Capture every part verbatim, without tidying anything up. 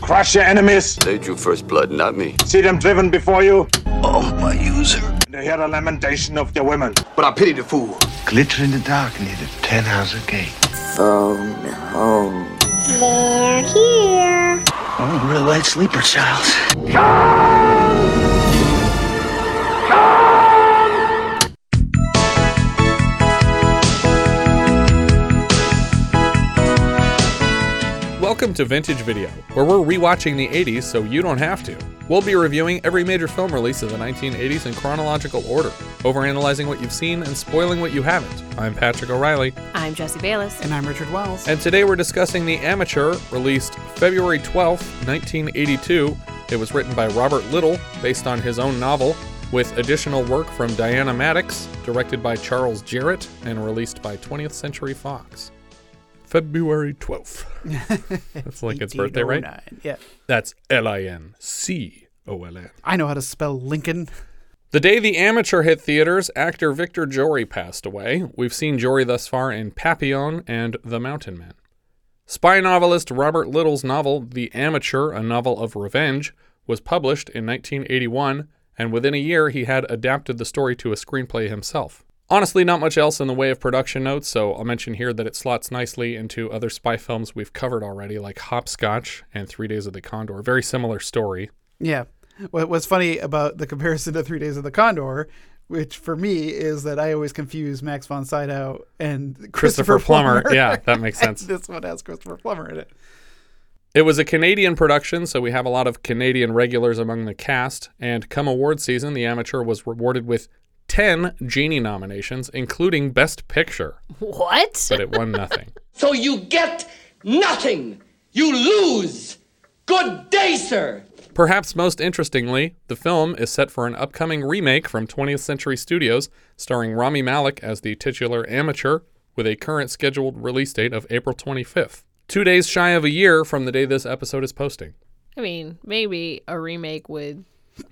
crush your enemies. They drew first blood, not me. See them driven before you. Oh, my user. And hear the lamentation of their women. But I pity the fool. Glitter in the dark near the ten house gate. Phone home. They're here. Oh, a real light sleeper, Charles. Welcome to Vintage Video, where we're rewatching the eighties so you don't have to. We'll be reviewing every major film release of the nineteen eighties in chronological order, overanalyzing what you've seen and spoiling what you haven't. I'm Patrick O'Reilly. I'm Jesse Bayless. And I'm Richard Wells. And today we're discussing The Amateur, released February twelfth, nineteen eighty-two. It was written by Robert Little, based on his own novel, with additional work from Diana Maddox, directed by Charles Jarrett, and released by twentieth Century Fox. February twelfth. That's Lincoln's birthday, right? Yeah. That's L I N C O L N. I know how to spell Lincoln. The day The Amateur hit theaters, actor Victor Jory passed away. We've seen Jory thus far in Papillon and The Mountain Men. Spy novelist Robert Little's novel, The Amateur, a Novel of Revenge, was published in nineteen eighty-one, and within a year he had adapted the story to a screenplay himself. Honestly, not much else in the way of production notes, so I'll mention here that it slots nicely into other spy films we've covered already, like Hopscotch and Three Days of the Condor. Very similar story. Yeah. What What's funny about the comparison to Three Days of the Condor, which for me is that I always confuse Max von Sydow and Christopher, Christopher Plummer. Plummer. Yeah, that makes sense. This one has Christopher Plummer in it. It was a Canadian production, so we have a lot of Canadian regulars among the cast, and come award season, The Amateur was rewarded with ten Genie nominations, including Best Picture. What? But it won nothing. So you get nothing. You lose. Good day, sir. Perhaps most interestingly, the film is set for an upcoming remake from twentieth Century Studios, starring Rami Malek as the titular Amateur, with a current scheduled release date of April twenty-fifth. Two days shy of a year from the day this episode is posting. I mean, maybe a remake would...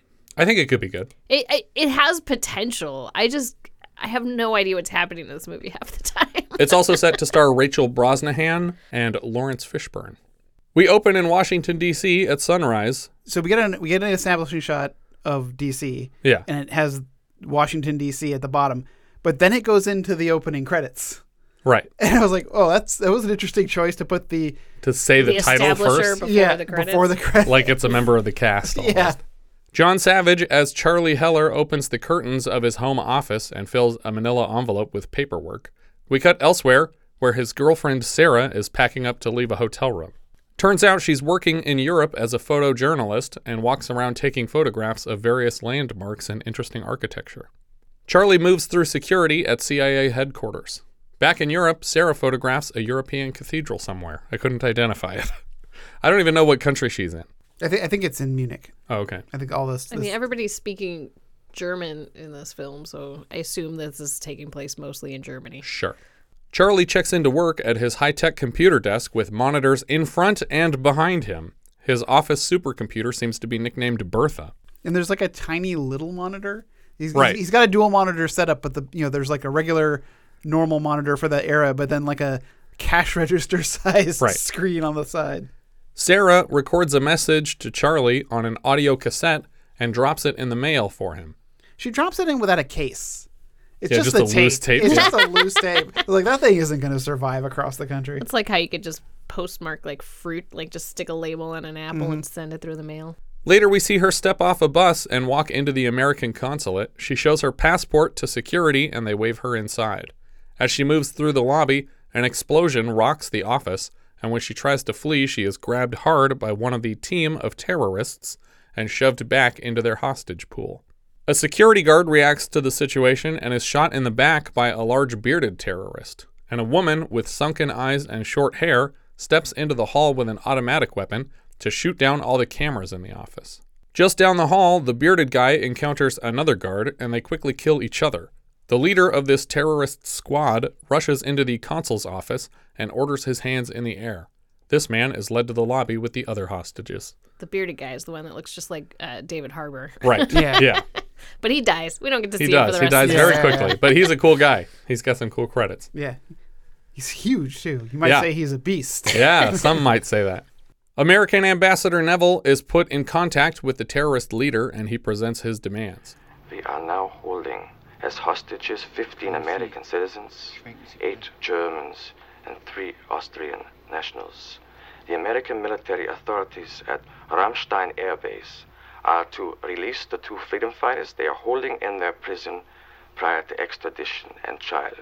I think it could be good. It, it it has potential. I just, I have no idea what's happening in this movie half the time. It's also set to star Rachel Brosnahan and Lawrence Fishburne. We open in Washington, D C at sunrise. So we get an we get an establishing shot of D C. Yeah. And it has Washington, D C at the bottom. But then it goes into the opening credits. Right. And I was like, oh, that's that was an interesting choice to put the... To say the, the title first. Before yeah, the credits. before the credits. Like it's a member of the cast almost. Yeah. John Savage as Charlie Heller opens the curtains of his home office and fills a manila envelope with paperwork. We cut elsewhere, where his girlfriend Sarah is packing up to leave a hotel room. Turns out she's working in Europe as a photojournalist and walks around taking photographs of various landmarks and interesting architecture. Charlie moves through security at C I A headquarters. Back in Europe, Sarah photographs a European cathedral somewhere. I couldn't identify it. I don't even know what country she's in. I think I think it's in Munich. Oh, okay. I think all this, this... I mean, everybody's speaking German in this film, so I assume this is taking place mostly in Germany. Sure. Charlie checks into work at his high-tech computer desk with monitors in front and behind him. His office supercomputer seems to be nicknamed Bertha. And there's like a tiny little monitor. He's, right. he's got a dual monitor setup, but the you know there's like a regular normal monitor for that era, but then like a cash register size right. screen on the side. Sarah records a message to Charlie on an audio cassette and drops it in the mail for him. She drops it in without a case. It's yeah, just, just a a tape. loose tape. It's yeah. just a loose tape. Like, that thing isn't going to survive across the country. It's like how you could just postmark like fruit, like just stick a label on an apple mm-hmm. and send it through the mail. Later, we see her step off a bus and walk into the American consulate. She shows her passport to security and they wave her inside. As she moves through the lobby, an explosion rocks the office, and when she tries to flee, she is grabbed hard by one of the team of terrorists and shoved back into their hostage pool. A security guard reacts to the situation and is shot in the back by a large bearded terrorist, and a woman with sunken eyes and short hair steps into the hall with an automatic weapon to shoot down all the cameras in the office. Just down the hall, the bearded guy encounters another guard, and they quickly kill each other. The leader of this terrorist squad rushes into the consul's office and orders his hands in the air. This man is led to the lobby with the other hostages. The bearded guy is the one that looks just like uh, David Harbour. Right. Yeah. Yeah. But he dies. We don't get to He see does. him for the He rest dies of the very Yeah, quickly. yeah. But he's a cool guy. He's got some cool credits. Yeah. He's huge, too. You might Yeah. say he's a beast. Yeah, some might say that. American Ambassador Neville is put in contact with the terrorist leader and he presents his demands. We are now holding as hostages fifteen American citizens, eight Germans, and three Austrian nationals. The American military authorities at Ramstein Air Base are to release the two freedom fighters they are holding in their prison prior to extradition and trial.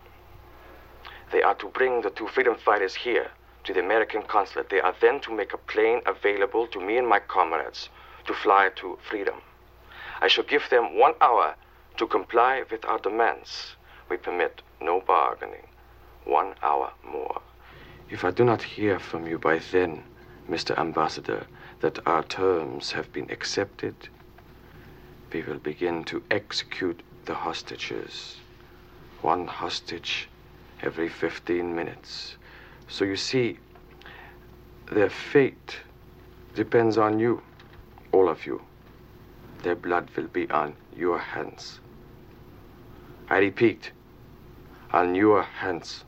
They are to bring the two freedom fighters here to the American consulate. They are then to make a plane available to me and my comrades to fly to freedom. I shall give them one hour to comply with our demands. We permit no bargaining. One hour more. If I do not hear from you by then, Mister Ambassador, that our terms have been accepted, we will begin to execute the hostages. One hostage every fifteen minutes. So you see, their fate depends on you, all of you. Their blood will be on your hands. I repeat, on your hands.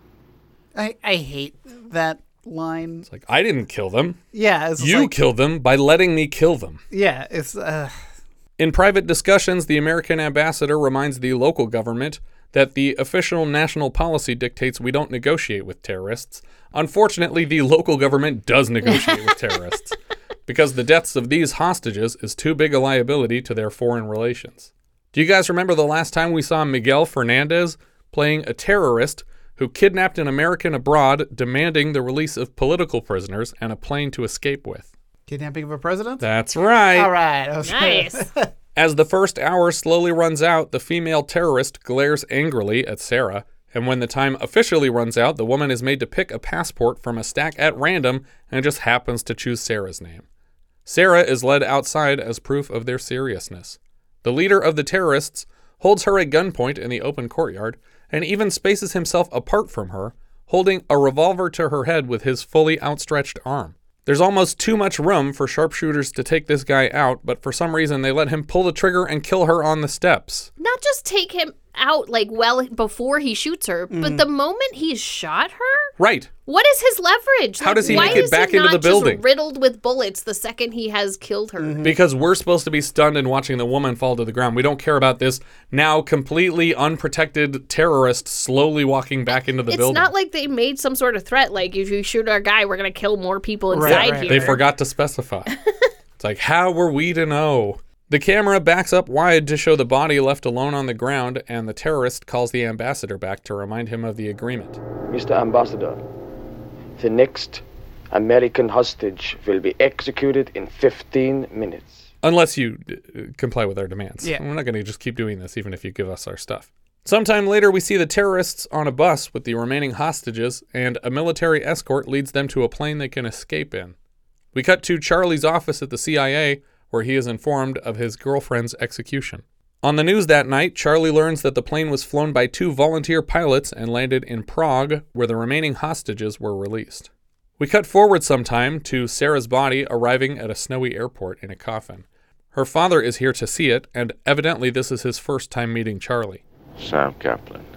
I, I hate that line. It's like, I didn't kill them. Yeah. It's You like, killed them by letting me kill them. Yeah, it's... Uh... In private discussions, the American ambassador reminds the local government that the official national policy dictates we don't negotiate with terrorists. Unfortunately, the local government does negotiate with terrorists because the deaths of these hostages is too big a liability to their foreign relations. Do you guys remember the last time we saw Miguel Fernandez playing a terrorist who kidnapped an American abroad, demanding the release of political prisoners and a plane to escape with? Kidnapping of a president? That's right. All right. Okay. Nice. As the first hour slowly runs out, the female terrorist glares angrily at Sarah, and when the time officially runs out, the woman is made to pick a passport from a stack at random and just happens to choose Sarah's name. Sarah is led outside as proof of their seriousness. The leader of the terrorists holds her at gunpoint in the open courtyard and even spaces himself apart from her, holding a revolver to her head with his fully outstretched arm. There's almost too much room for sharpshooters to take this guy out, but for some reason they let him pull the trigger and kill her on the steps. Not just take him out like well before he shoots her, Mm. but the moment he's shot her? Right. What is his leverage? How Like, does he why make it is back he into the not building? Just riddled with bullets the second he has killed her. Because we're supposed to be stunned and watching the woman fall to the ground. We don't care about this now completely unprotected terrorist slowly walking back into the It's building. not like they made some sort of threat, like if you shoot our guy, we're gonna kill more people Right, inside right. here. They forgot to specify. It's like, how were we to know? The camera backs up wide to show the body left alone on the ground, and the terrorist calls the ambassador back to remind him of the agreement. Mister Ambassador, the next American hostage will be executed in fifteen minutes. Unless you uh, comply with our demands. Yeah. We're not going to just keep doing this even if you give us our stuff. Sometime later, we see the terrorists on a bus with the remaining hostages, and a military escort leads them to a plane they can escape in. We cut to Charlie's office at the C I A, where he is informed of his girlfriend's execution. On the news that night, Charlie learns that the plane was flown by two volunteer pilots and landed in Prague, where the remaining hostages were released. We cut forward some time to Sarah's body arriving at a snowy airport in a coffin. Her father is here to see it, and evidently this is his first time meeting Charlie. Sam Kaplan.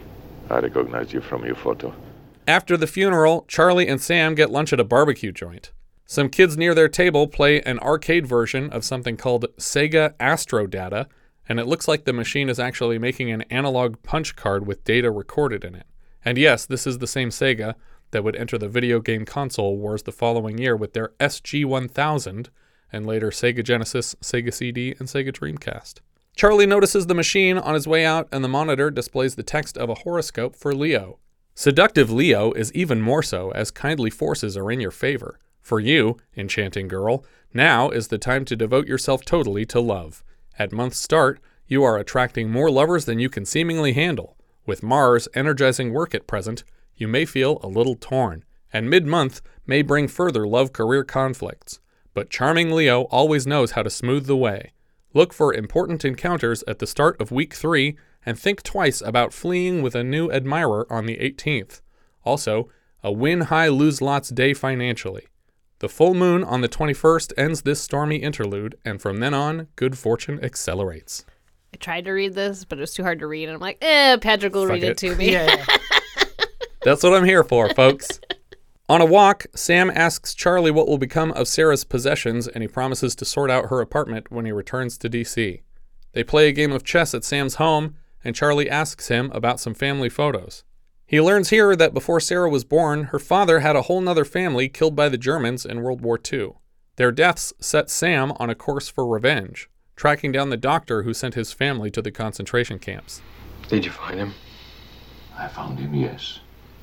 I recognize you from your photo. After the funeral, Charlie and Sam get lunch at a barbecue joint. Some kids near their table play an arcade version of something called Sega Astro Data, and it looks like the machine is actually making an analog punch card with data recorded in it. And yes, this is the same Sega that would enter the video game console wars the following year with their S G one thousand, and later Sega Genesis, Sega C D, and Sega Dreamcast. Charlie notices the machine on his way out, and the monitor displays the text of a horoscope for Leo. Seductive Leo is even more so, as kindly forces are in your favor. For you, enchanting girl, now is the time to devote yourself totally to love. At month's start, you are attracting more lovers than you can seemingly handle. With Mars energizing work at present, you may feel a little torn, and mid-month may bring further love-career conflicts. But charming Leo always knows how to smooth the way. Look for important encounters at the start of week three, and think twice about fleeing with a new admirer on the eighteenth. Also, a win high, lose lots day financially. The full moon on the twenty-first ends this stormy interlude, and from then on, good fortune accelerates. I tried to read this, but it was too hard to read, and I'm like, eh, Patrick will Fuck read it, it. to me. Yeah, yeah. That's what I'm here for, folks. On a walk, Sam asks Charlie what will become of Sarah's possessions, and he promises to sort out her apartment when he returns to D C. They play a game of chess at Sam's home, and Charlie asks him about some family photos. He learns here that before Sarah was born, her father had a whole nother family killed by the Germans in World War Two. Their deaths set Sam on a course for revenge, tracking down the doctor who sent his family to the concentration camps. Did you find him? I found him, yes.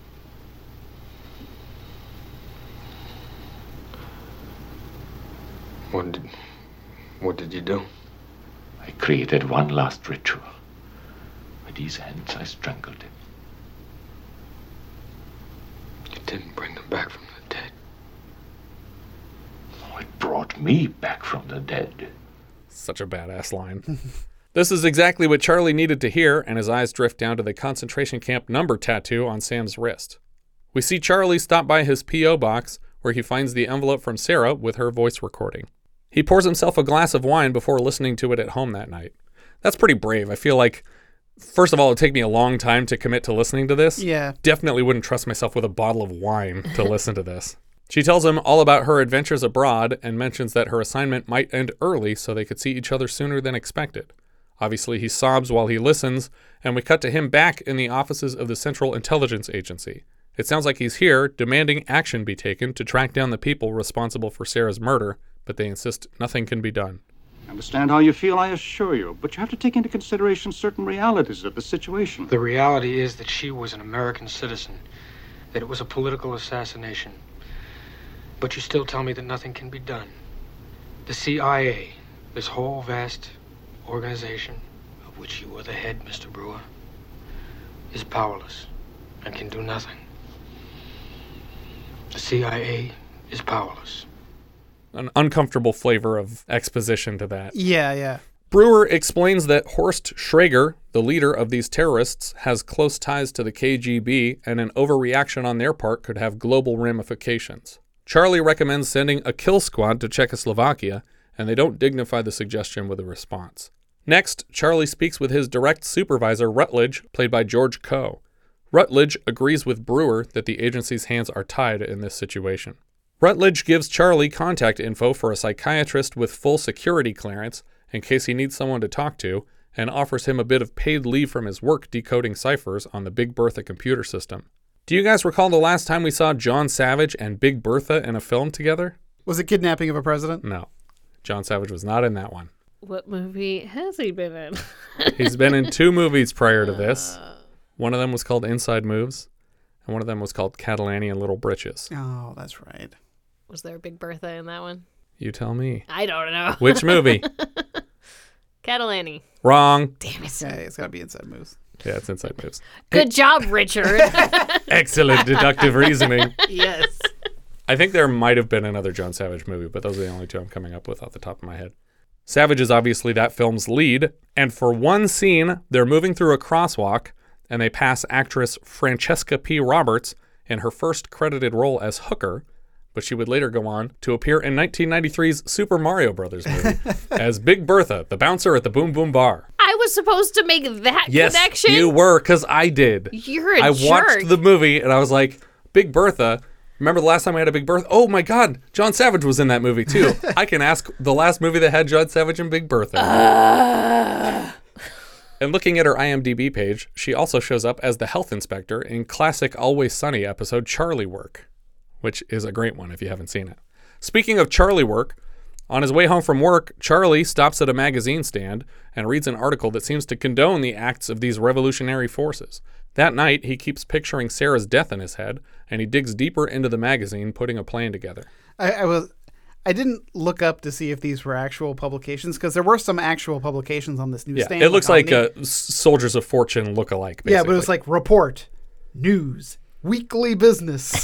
What did, what did you do? I created one last ritual. With these hands, I strangled him. You didn't bring him back from the dead. Oh, it brought me back from the dead. Such a badass line. This is exactly what Charlie needed to hear, and his eyes drift down to the concentration camp number tattoo on Sam's wrist. We see Charlie stop by his P O box, where he finds the envelope from Sarah with her voice recording. He pours himself a glass of wine before listening to it at home that night. That's pretty brave. I feel like, first of all, it would take me a long time to commit to listening to this. Yeah. Definitely wouldn't trust myself with a bottle of wine to listen to this. She tells him all about her adventures abroad and mentions that her assignment might end early so they could see each other sooner than expected. Obviously, he sobs while he listens, and we cut to him back in the offices of the Central Intelligence Agency. It sounds like he's here, demanding action be taken to track down the people responsible for Sarah's murder, but they insist nothing can be done. I understand how you feel, I assure you, but you have to take into consideration certain realities of the situation. The reality is that she was an American citizen, that it was a political assassination. But you still tell me that nothing can be done. The C I A, this whole vast organization, of which you are the head, Mister Brewer, is powerless and can do nothing. The C I A is powerless. An uncomfortable flavor of exposition to that. Yeah, yeah. Brewer explains that Horst Schrager, the leader of these terrorists, has close ties to the K G B, and an overreaction on their part could have global ramifications. Charlie recommends sending a kill squad to Czechoslovakia, and they don't dignify the suggestion with a response. Next, Charlie speaks with his direct supervisor, Rutledge, played by George Coe. Rutledge agrees with Brewer that the agency's hands are tied in this situation. Rutledge gives Charlie contact info for a psychiatrist with full security clearance in case he needs someone to talk to, and offers him a bit of paid leave from his work decoding ciphers on the Big Bertha computer system. Do you guys recall the last time we saw John Savage and Big Bertha in a film together? Was it Kidnapping of a President? No. John Savage was not in that one. What movie has he been in? He's been in two movies prior to this. One of them was called Inside Moves, and one of them was called Catalani and Little Britches. Oh, that's right. Was there a Big Bertha in that one? You tell me. I don't know. Which movie? Catalani. Wrong. Damn it. Yeah, it's got to be Inside Moves. Yeah, it's Inside Moves. Good job, Richard. Excellent deductive reasoning. Yes. I think there might have been another John Savage movie, but those are the only two I'm coming up with off the top of my head. Savage is obviously that film's lead, and for one scene, they're moving through a crosswalk, and they pass actress Francesca P. Roberts in her first credited role as Hooker, but she would later go on to appear in nineteen ninety-three's Super Mario Brothers movie as Big Bertha, the bouncer at the Boom Boom Bar. I was supposed to make that yes, connection? You were, because I did. You're a I jerk. watched the movie, and I was like, Big Bertha. Remember the last time I had a Big Bertha? Oh my God, John Savage was in that movie too. I can ask the last movie that had John Savage and Big Bertha. Uh. And looking at her I M D B page, she also shows up as the health inspector in classic Always Sunny episode Charlie Work, which is a great one if you haven't seen it. Speaking of Charlie Work, on his way home from work, Charlie stops at a magazine stand and reads an article that seems to condone the acts of these revolutionary forces. That night, he keeps picturing Sarah's death in his head, and he digs deeper into the magazine, putting a plan together. I, I was, I didn't look up to see if these were actual publications, because there were some actual publications on this newsstand. Yeah, it looks like a Soldiers of Fortune look-alike, basically. Yeah, but it was like report, news, weekly business.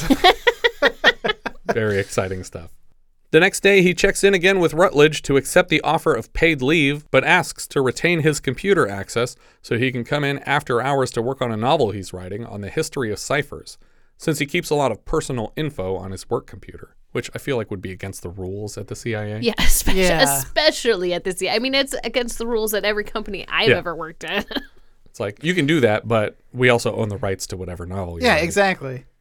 Very exciting stuff. The next day, he checks in again with Rutledge to accept the offer of paid leave, but asks to retain his computer access so he can come in after hours to work on a novel he's writing on the history of ciphers, since he keeps a lot of personal info on his work computer, which I feel like would be against the rules at the C I A. Yeah, especially, Yeah. especially at the C I A. I mean, it's against the rules at every company I've Yeah. ever worked at. It's like, you can do that, but we also own the rights to whatever novel you Yeah, write. exactly.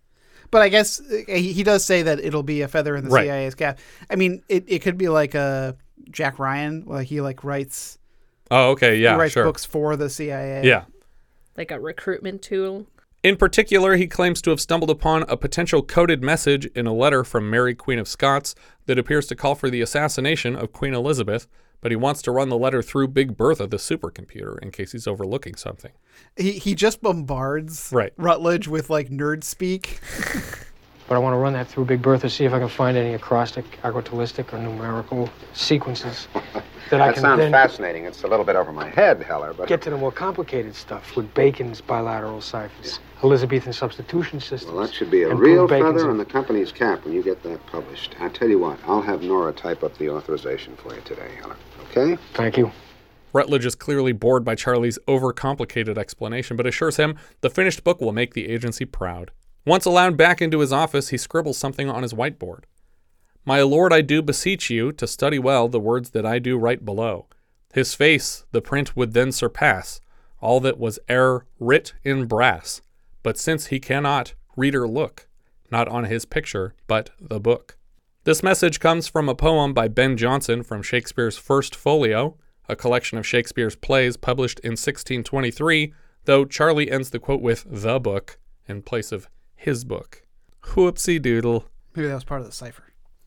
But I guess uh, he he does say that it'll be a feather in the Right. C I A's cap. I mean, it, it could be like a Jack Ryan, like he like writes. Oh, okay, yeah, he writes sure. books for the C I A. Yeah. Like a recruitment tool. In particular, he claims to have stumbled upon a potential coded message in a letter from Mary, Queen of Scots, that appears to call for the assassination of Queen Elizabeth, but he wants to run the letter through Big Bertha, the supercomputer, in case he's overlooking something. He he just bombards Right. Rutledge with like nerd speak. But I want to run that through Big Bertha, see if I can find any acrostic, agrotalistic, or numerical sequences that, That I can sounds then fascinating. It's a little bit over my head, Heller, but... get to the more complicated stuff with Bacon's bilateral ciphers, Elizabethan substitution systems. Well, that should be a and real prove Bacon's feather in the company's cap when you get that published. I tell you what, I'll have Nora type up the authorization for you today, Heller. Okay? Thank you. Rutledge is clearly bored by Charlie's overcomplicated explanation, but assures him the finished book will make the agency proud. Once allowed back into his office, he scribbles something on his whiteboard. My lord, I do beseech you to study well the words that I do write below. His face the print would then surpass all that was e'er writ in brass. But since he cannot, reader look, not on his picture, but the book. This message comes from a poem by Ben Jonson from Shakespeare's First Folio, a collection of Shakespeare's plays published in sixteen twenty-three, though Charlie ends the quote with the book in place of his book. Whoopsie doodle. Maybe that was part of the cipher.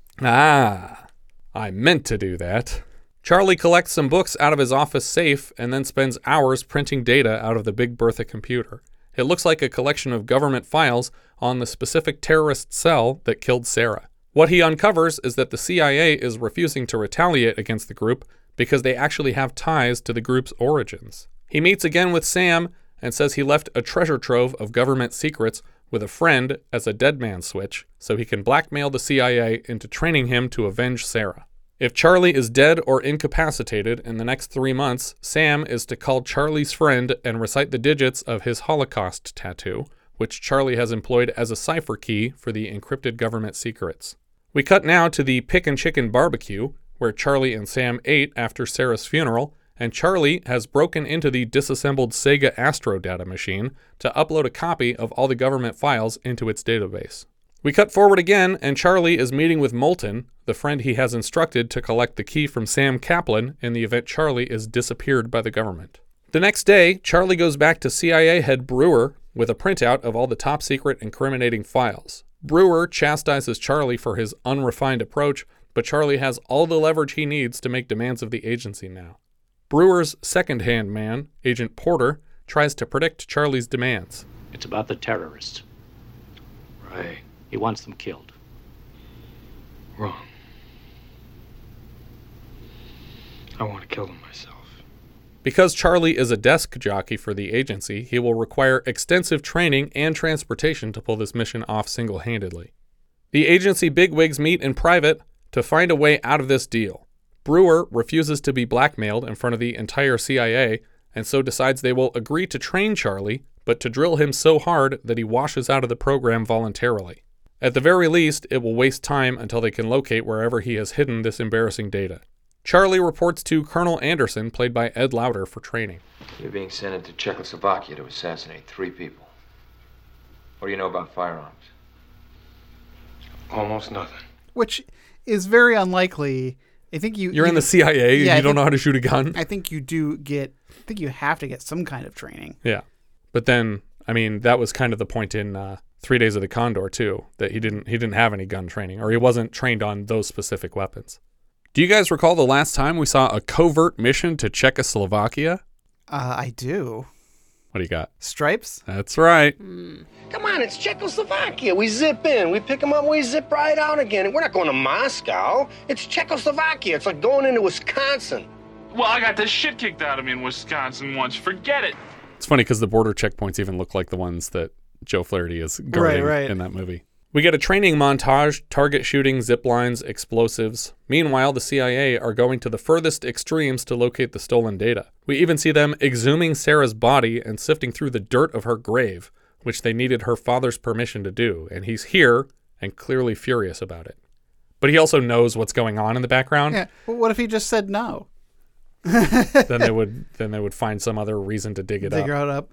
Ah, I meant to do that. Charlie collects some books out of his office safe and then spends hours printing data out of the Big Bertha computer. It looks like a collection of government files on the specific terrorist cell that killed Sarah. What he uncovers is that the C I A is refusing to retaliate against the group because they actually have ties to the group's origins. He meets again with Sam and says he left a treasure trove of government secrets with a friend as a dead man switch so he can blackmail the C I A into training him to avenge Sarah. If Charlie is dead or incapacitated in the next three months, Sam is to call Charlie's friend and recite the digits of his Holocaust tattoo, which Charlie has employed as a cipher key for the encrypted government secrets. We cut now to the Pick and Chicken barbecue, where Charlie and Sam ate after Sarah's funeral, and Charlie has broken into the disassembled Sega Astro data machine to upload a copy of all the government files into its database. We cut forward again, and Charlie is meeting with Moulton, the friend he has instructed to collect the key from Sam Kaplan in the event Charlie is disappeared by the government. The next day, Charlie goes back to C I A head Brewer with a printout of all the top-secret incriminating files. Brewer chastises Charlie for his unrefined approach, but Charlie has all the leverage he needs to make demands of the agency now. Brewer's second-hand man, Agent Porter, tries to predict Charlie's demands. It's about the terrorists. Right. He wants them killed. Wrong. I want to kill them myself. Because Charlie is a desk jockey for the agency, he will require extensive training and transportation to pull this mission off single-handedly. The agency bigwigs meet in private to find a way out of this deal. Brewer refuses to be blackmailed in front of the entire C I A, and so decides they will agree to train Charlie, but to drill him so hard that he washes out of the program voluntarily. At the very least, it will waste time until they can locate wherever he has hidden this embarrassing data. Charlie reports to Colonel Anderson, played by Ed Lauter, for training. You're being sent into Czechoslovakia to assassinate three people. What do you know about firearms? Almost nothing. Which is very unlikely. I think you... You're you, in the C I A and yeah, you I don't think, know how to shoot a gun? I think you do get... I think you have to get some kind of training. Yeah. But then, I mean, that was kind of the point in uh, Three Days of the Condor, too, that he didn't he didn't have any gun training, or he wasn't trained on those specific weapons. Do you guys recall the last time we saw a covert mission to Czechoslovakia? Uh, I do. What do you got? Stripes? That's right. Come on, it's Czechoslovakia. We zip in, we pick them up, we zip right out again. We're not going to Moscow. It's Czechoslovakia. It's like going into Wisconsin. Well, I got the shit kicked out of me in Wisconsin once. Forget it. It's funny because the border checkpoints even look like the ones that Joe Flaherty is guarding right, right. in that movie. We get a training montage, target shooting, zip lines, explosives. Meanwhile, the C I A are going to the furthest extremes to locate the stolen data. We even see them exhuming Sarah's body and sifting through the dirt of her grave, which they needed her father's permission to do, and he's here and clearly furious about it. But he also knows what's going on in the background. Yeah. Well, what if he just said no? then they would then they would find some other reason to dig it Dig up. her out up.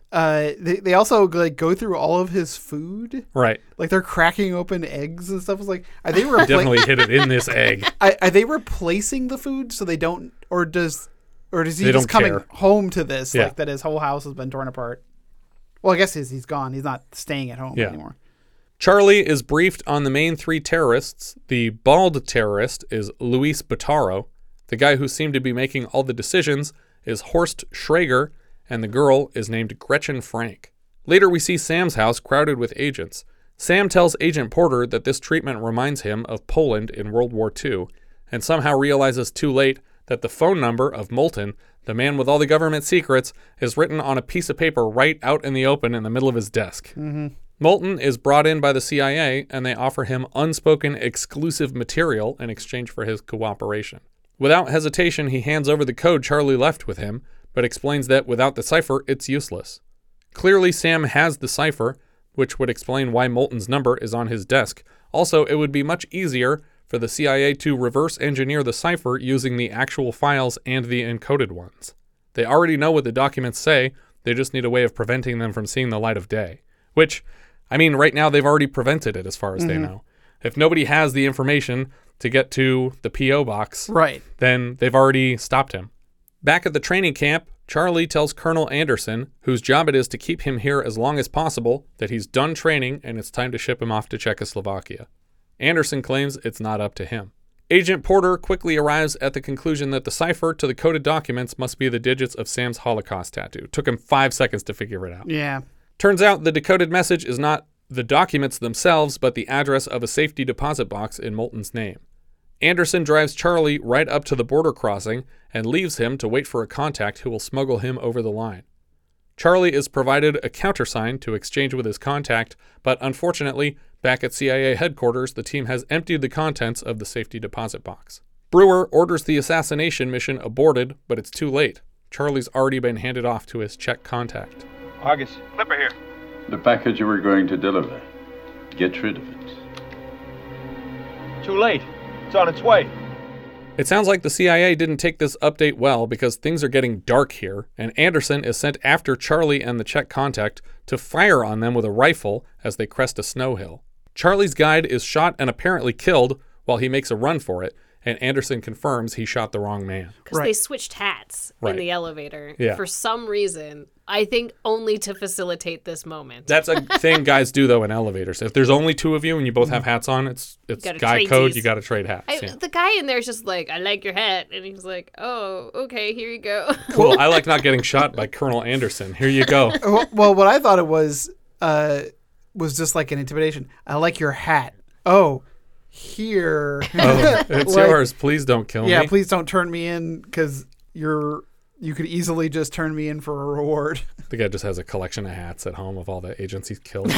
Uh, they they also like go through all of his food. Right. Like they're cracking open eggs and stuff. It's like, are they repla- definitely hid it in this egg? Are, are they replacing the food so they don't, or does, or does he They just don't coming care. home to this Yeah. like that his whole house has been torn apart? Well, I guess he's he's gone. He's not staying at home Yeah. anymore. Charlie is briefed on the main three terrorists. The bald terrorist is Luis Botaro. The guy who seemed to be making all the decisions is Horst Schrager, and the girl is named Gretchen Frank. Later, we see Sam's house crowded with agents. Sam tells Agent Porter that this treatment reminds him of Poland in World War Two, and somehow realizes too late that the phone number of Moulton, the man with all the government secrets, is written on a piece of paper right out in the open in the middle of his desk. Mm-hmm. Moulton is brought in by the C I A, and they offer him unspoken exclusive material in exchange for his cooperation. Without hesitation, he hands over the code Charlie left with him, but explains that without the cipher, it's useless. Clearly, Sam has the cipher, which would explain why Moulton's number is on his desk. Also, it would be much easier for the C I A to reverse engineer the cipher using the actual files and the encoded ones. They already know what the documents say, they just need a way of preventing them from seeing the light of day. Which, I mean, right now they've already prevented it as far as mm-hmm. they know. If nobody has the information to get to the P O box, right, then they've already stopped him. Back at the training camp, Charlie tells Colonel Anderson, whose job it is to keep him here as long as possible, that he's done training and it's time to ship him off to Czechoslovakia. Anderson claims it's not up to him. Agent Porter quickly arrives at the conclusion that the cipher to the coded documents must be the digits of Sam's Holocaust tattoo. Took him five seconds to figure it out. Yeah. Turns out the decoded message is not the documents themselves, but the address of a safety deposit box in Moulton's name. Anderson drives Charlie right up to the border crossing and leaves him to wait for a contact who will smuggle him over the line. Charlie is provided a countersign to exchange with his contact, but unfortunately, back at C I A headquarters, the team has emptied the contents of the safety deposit box. Brewer orders the assassination mission aborted, but it's too late. Charlie's already been handed off to his Czech contact. August, Clipper here. The package you were going to deliver. Get rid of it. Too late. It's on its way. It sounds like the C I A didn't take this update well because things are getting dark here, and Anderson is sent after Charlie and the Czech contact to fire on them with a rifle as they crest a snow hill. Charlie's guide is shot and apparently killed while he makes a run for it, and Anderson confirms he shot the wrong man. Because right. they switched hats right. in the elevator yeah. for some reason. I think only to facilitate this moment. That's a thing guys do, though, in elevators. If there's only two of you and you both have hats on, it's it's guy code. You got to trade hats. I, yeah. The guy in there is just like, I like your hat. And he's like, oh, okay, here you go. Cool. I like not getting shot by Colonel Anderson. Here you go. well, well, what I thought it was uh, was just like an intimidation. I like your hat. Oh, here. Oh, it's like, yours. Please don't kill yeah, me. Yeah, please don't turn me in because you're... You could easily just turn me in for a reward. The guy just has a collection of hats at home of all the agents he's killed.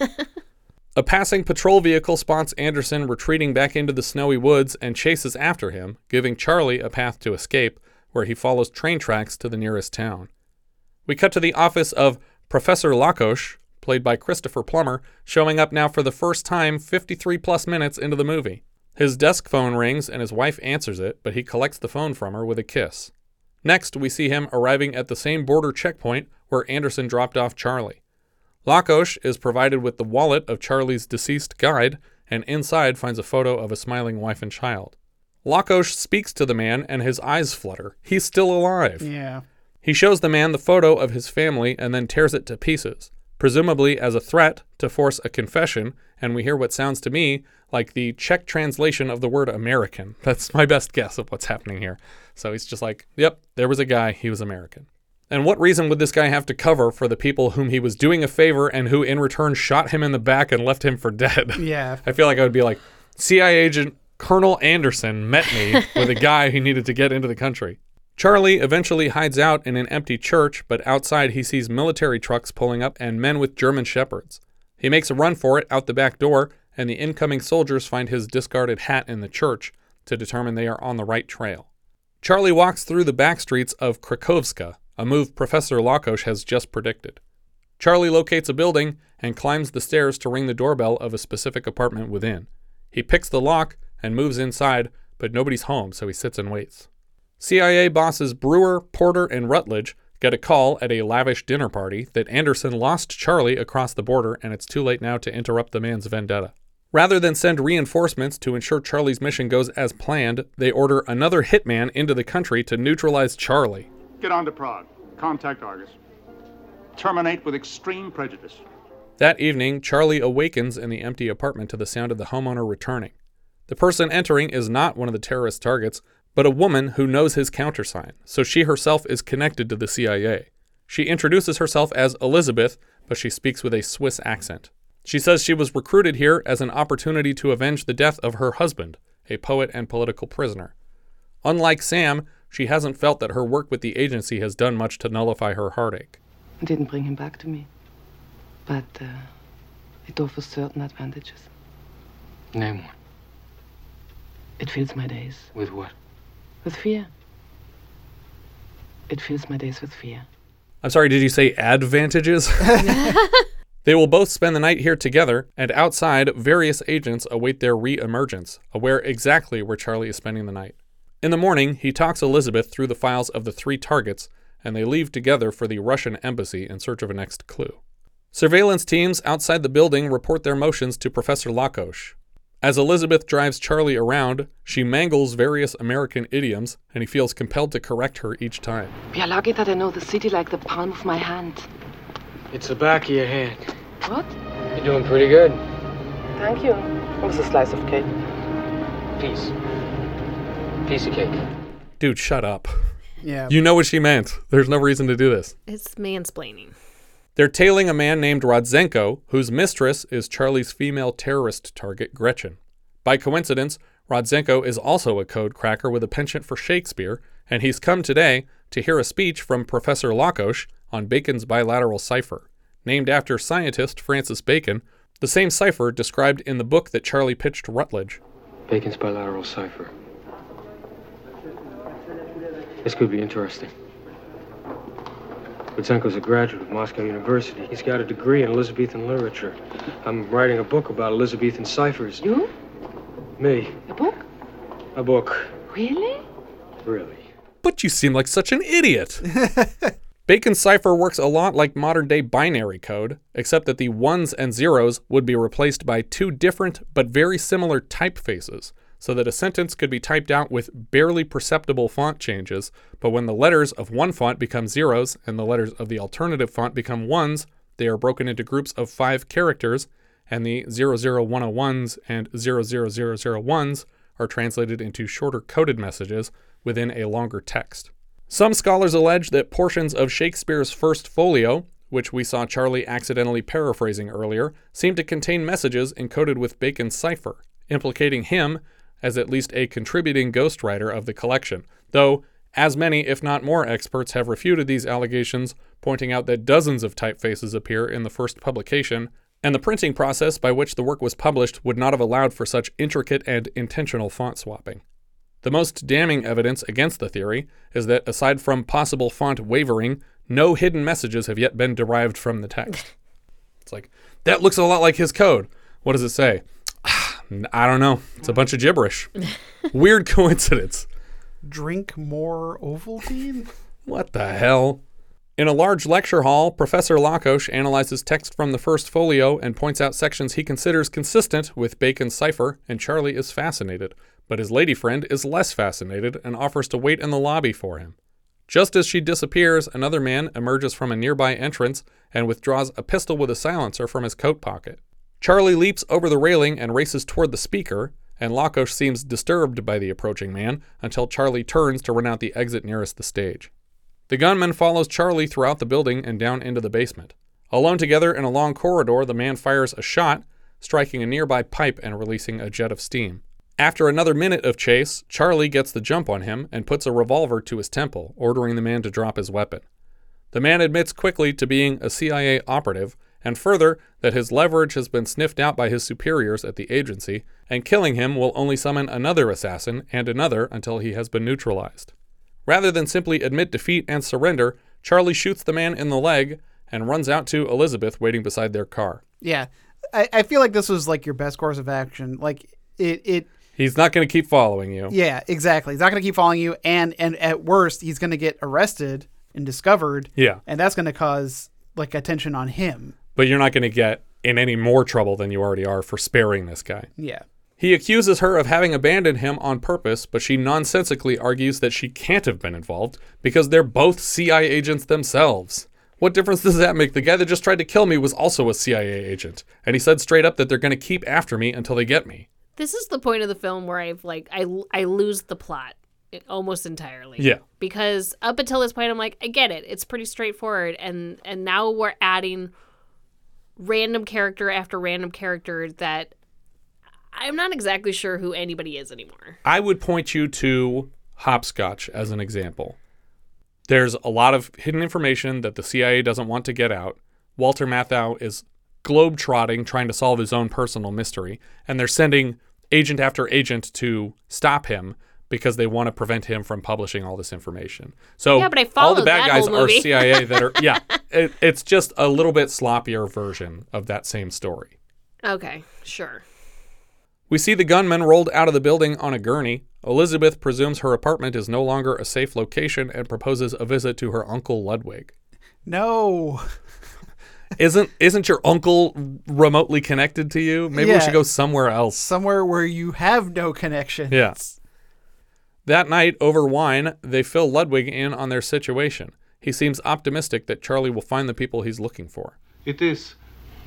A passing patrol vehicle spots Anderson retreating back into the snowy woods and chases after him, giving Charlie a path to escape, where he follows train tracks to the nearest town. We cut to the office of Professor Lakosh, played by Christopher Plummer, showing up now for the first time fifty-three plus minutes into the movie. His desk phone rings and his wife answers it, but he collects the phone from her with a kiss. Next, we see him arriving at the same border checkpoint where Anderson dropped off Charlie. Lakosh is provided with the wallet of Charlie's deceased guide, and inside finds a photo of a smiling wife and child. Lakosh speaks to the man, and his eyes flutter. He's still alive. Yeah. He shows the man the photo of his family and then tears it to pieces, presumably as a threat to force a confession, and we hear what sounds to me like the Czech translation of the word American. That's my best guess of what's happening here. So he's just like, yep, there was a guy, he was American. And what reason would this guy have to cover for the people whom he was doing a favor and who in return shot him in the back and left him for dead? Yeah. I feel like I would be like, C I A agent Colonel Anderson met me with a guy who needed to get into the country. Charlie eventually hides out in an empty church, but outside he sees military trucks pulling up and men with German shepherds. He makes a run for it out the back door, and the incoming soldiers find his discarded hat in the church to determine they are on the right trail. Charlie walks through the back streets of Krakowska, a move Professor Lakosh has just predicted. Charlie locates a building and climbs the stairs to ring the doorbell of a specific apartment within. He picks the lock and moves inside, but nobody's home, so he sits and waits. C I A bosses Brewer, Porter, and Rutledge get a call at a lavish dinner party that Anderson lost Charlie across the border and it's too late now to interrupt the man's vendetta. Rather than send reinforcements to ensure Charlie's mission goes as planned, they order another hitman into the country to neutralize Charlie. Get on to Prague. Contact Argus. Terminate with extreme prejudice. That evening, Charlie awakens in the empty apartment to the sound of the homeowner returning. The person entering is not one of the terrorist targets, but a woman who knows his countersign, so she herself is connected to the C I A. She introduces herself as Elizabeth, but she speaks with a Swiss accent. She says she was recruited here as an opportunity to avenge the death of her husband, a poet and political prisoner. Unlike Sam, she hasn't felt that her work with the agency has done much to nullify her heartache. I didn't bring him back to me, but uh, it offers certain advantages. Name one. It fills my days. With what? With fear. It fills my days with fear. I'm sorry, did you say advantages? They will both spend the night here together, and outside, various agents await their re-emergence, aware exactly where Charlie is spending the night. In the morning, he talks Elizabeth through the files of the three targets, and they leave together for the Russian embassy in search of a next clue. Surveillance teams outside the building report their motions to Professor Lakosh. As Elizabeth drives Charlie around, she mangles various American idioms, and he feels compelled to correct her each time. We are lucky that I know the city like the palm of my hand. It's the back of your hand. What? You're doing pretty good. Thank you. It was a slice of cake. Piece. Piece of cake. Dude, shut up. Yeah. You know what she meant. There's no reason to do this. It's mansplaining. They're tailing a man named Rodzenko, whose mistress is Charlie's female terrorist target, Gretchen. By coincidence, Rodzenko is also a code cracker with a penchant for Shakespeare, and he's come today to hear a speech from Professor Lakosh on Bacon's bilateral cipher, named after scientist Francis Bacon, the same cipher described in the book that Charlie pitched Rutledge. Bacon's bilateral cipher. This could be interesting. Rodzenko's a graduate of Moscow University. He's got a degree in Elizabethan literature. I'm writing a book about Elizabethan ciphers. You? Me. A book? A book. Really? Really. But you seem like such an idiot. Bacon's cipher works a lot like modern-day binary code, except that the ones and zeros would be replaced by two different but very similar typefaces, so that a sentence could be typed out with barely perceptible font changes, but when the letters of one font become zeros and the letters of the alternative font become ones, they are broken into groups of five characters, and the zero zero one zero ones and zero zero zero zero ones are translated into shorter coded messages within a longer text. Some scholars allege that portions of Shakespeare's First Folio, which we saw Charlie accidentally paraphrasing earlier, seem to contain messages encoded with Bacon's cipher, implicating him as at least a contributing ghostwriter of the collection, though as many, if not more, experts have refuted these allegations, pointing out that dozens of typefaces appear in the first publication, and the printing process by which the work was published would not have allowed for such intricate and intentional font swapping. The most damning evidence against the theory is that, aside from possible font wavering, no hidden messages have yet been derived from the text. It's like, that looks a lot like his code. What does it say? I don't know. It's a bunch of gibberish. Weird coincidence. Drink more Ovaltine? What the hell? In a large lecture hall, Professor Lakosh analyzes text from the First Folio and points out sections he considers consistent with Bacon's cipher, and Charlie is fascinated. But his lady friend is less fascinated and offers to wait in the lobby for him. Just as she disappears, another man emerges from a nearby entrance and withdraws a pistol with a silencer from his coat pocket. Charlie leaps over the railing and races toward the speaker, and Lakosh seems disturbed by the approaching man until Charlie turns to run out the exit nearest the stage. The gunman follows Charlie throughout the building and down into the basement. Alone together in a long corridor, the man fires a shot, striking a nearby pipe and releasing a jet of steam. After another minute of chase, Charlie gets the jump on him and puts a revolver to his temple, ordering the man to drop his weapon. The man admits quickly to being a C I A operative, and further, that his leverage has been sniffed out by his superiors at the agency, and killing him will only summon another assassin and another until he has been neutralized. Rather than simply admit defeat and surrender, Charlie shoots the man in the leg and runs out to Elizabeth waiting beside their car. Yeah, I, I feel like this was like your best course of action. Like, it... it He's not going to keep following you. Yeah, exactly. He's not going to keep following you, and, and at worst, he's going to get arrested and discovered. Yeah. And that's going to cause like attention on him. But you're not going to get in any more trouble than you already are for sparing this guy. Yeah. He accuses her of having abandoned him on purpose, but she nonsensically argues that she can't have been involved because they're both C I A agents themselves. What difference does that make? The guy that just tried to kill me was also a C I A agent. And he said straight up that they're going to keep after me until they get me. This is the point of the film where I've like I I lose the plot almost entirely. Yeah. Because up until this point I'm like, I get it. It's pretty straightforward, and and now we're adding random character after random character that I'm not exactly sure who anybody is anymore. I would point you to Hopscotch as an example. There's a lot of hidden information that the C I A doesn't want to get out. Walter Matthau is globe-trotting, trying to solve his own personal mystery, and they're sending agent after agent to stop him because they want to prevent him from publishing all this information. So yeah, but I all the bad that guys whole are movie. C I A that are, yeah, it, it's just a little bit sloppier version of that same story. Okay, sure. We see the gunman rolled out of the building on a gurney. Elizabeth presumes her apartment is no longer a safe location and proposes a visit to her uncle Ludwig. No. Isn't isn't your uncle remotely connected to you? Maybe Yeah. we should go somewhere else. Somewhere where you have no connection. Yeah. That night, over wine, they fill Ludwig in on their situation. He seems optimistic that Charlie will find the people he's looking for. It is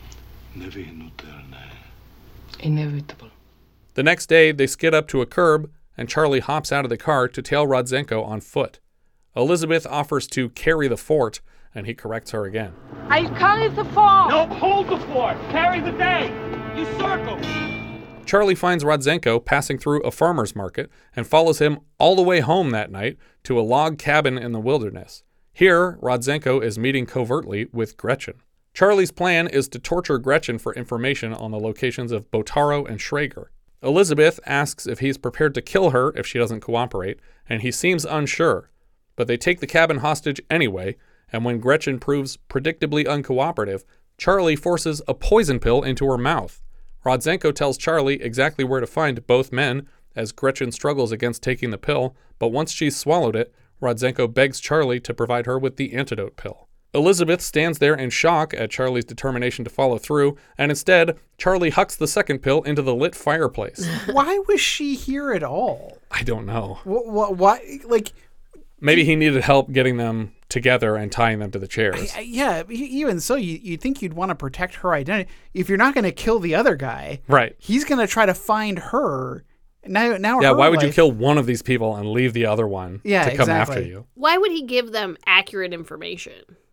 Inevitable. The next day, they skid up to a curb, and Charlie hops out of the car to tail Rodzenko on foot. Elizabeth offers to carry the fort, and he corrects her again. I carry the fort. No, hold the fort. Carry the day. You circle. Charlie finds Rodzenko passing through a farmer's market and follows him all the way home that night to a log cabin in the wilderness. Here, Rodzenko is meeting covertly with Gretchen. Charlie's plan is to torture Gretchen for information on the locations of Botaro and Schrager. Elizabeth asks if he's prepared to kill her if she doesn't cooperate, and he seems unsure. But they take the cabin hostage anyway, and when Gretchen proves predictably uncooperative, Charlie forces a poison pill into her mouth. Rodzenko tells Charlie exactly where to find both men as Gretchen struggles against taking the pill, but once she's swallowed it, Rodzenko begs Charlie to provide her with the antidote pill. Elizabeth stands there in shock at Charlie's determination to follow through, and instead, Charlie hucks the second pill into the lit fireplace. Why was she here at all? I don't know. What? Why? Like, maybe he needed help getting them together and tying them to the chairs. I, I, yeah, e- even so, you you think you'd want to protect her identity. If you're not going to kill the other guy, right? He's going to try to find her. Now, now, yeah. her Why would you life- kill one of these people and leave the other one Yeah, to come exactly. after you? Why would he give them accurate information?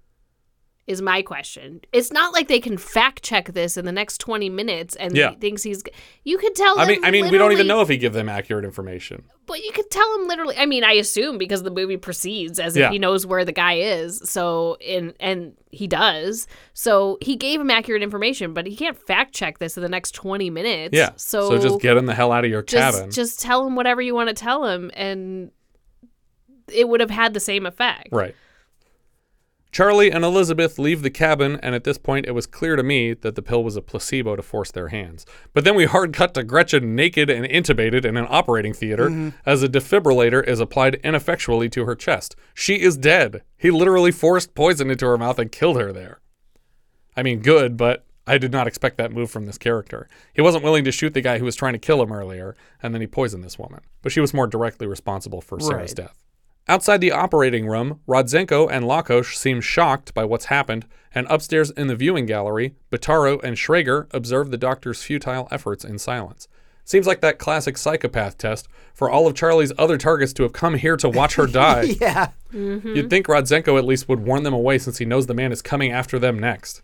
Is my question. It's not like they can fact check this in the next twenty minutes and Yeah. he thinks he's. You could tell. I him mean, I mean, we don't even literally- know if he give them accurate information. But you could tell him literally. I mean, I assume because the movie proceeds as Yeah. if he knows where the guy is. So in and he does. So he gave him accurate information, but he can't fact check this in the next twenty minutes. Yeah. So, So just get him the hell out of your just, cabin. Just tell him whatever you want to tell him, and it would have had the same effect. Right. Charlie and Elizabeth leave the cabin, and at this point it was clear to me that the pill was a placebo to force their hands. But then we hard cut to Gretchen naked and intubated in an operating theater Mhm. as a defibrillator is applied ineffectually to her chest. She is dead. He literally forced poison into her mouth and killed her there. I mean, good, but I did not expect that move from this character. He wasn't willing to shoot the guy who was trying to kill him earlier, and then he poisoned this woman. But she was more directly responsible for Sarah's Right. death. Outside the operating room, Rodzenko and Lakosh seem shocked by what's happened, and upstairs in the viewing gallery, Botaro and Schrager observe the doctor's futile efforts in silence. Seems like that classic psychopath test for all of Charlie's other targets to have come here to watch her die. Yeah. You'd think Rodzenko at least would warn them away since he knows the man is coming after them next.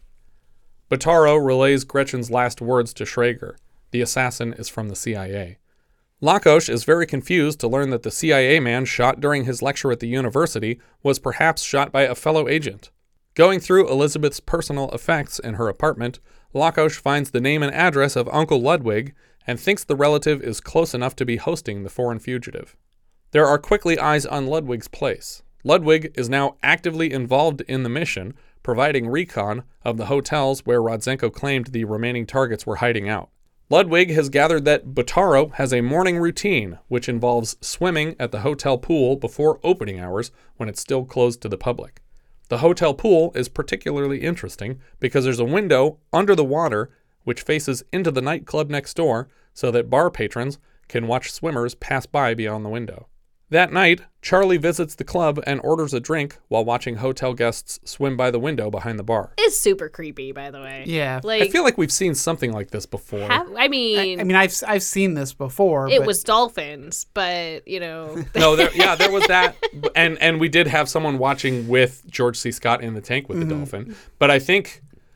Botaro relays Gretchen's last words to Schrager. The assassin is from the C I A. Lakosh is very confused to learn that the C I A man shot during his lecture at the university was perhaps shot by a fellow agent. Going through Elizabeth's personal effects in her apartment, Lakosh finds the name and address of Uncle Ludwig and thinks the relative is close enough to be hosting the foreign fugitive. There are quickly eyes on Ludwig's place. Ludwig is now actively involved in the mission, providing recon of the hotels where Rodzenko claimed the remaining targets were hiding out. Ludwig has gathered that Botaro has a morning routine, which involves swimming at the hotel pool before opening hours when it's still closed to the public. The hotel pool is particularly interesting because there's a window under the water which faces into the nightclub next door so that bar patrons can watch swimmers pass by beyond the window. That night, Charlie visits the club and orders a drink while watching hotel guests swim by the window behind the bar. It's super creepy, by the way. Yeah. Like, I feel like we've seen something like this before. have, I mean, I, I mean, I've I've seen this before. it but... was dolphins, but you know. no, there, yeah, there was that, and and we did have someone watching with George C. Scott in the tank with the Mhm. dolphin. But I think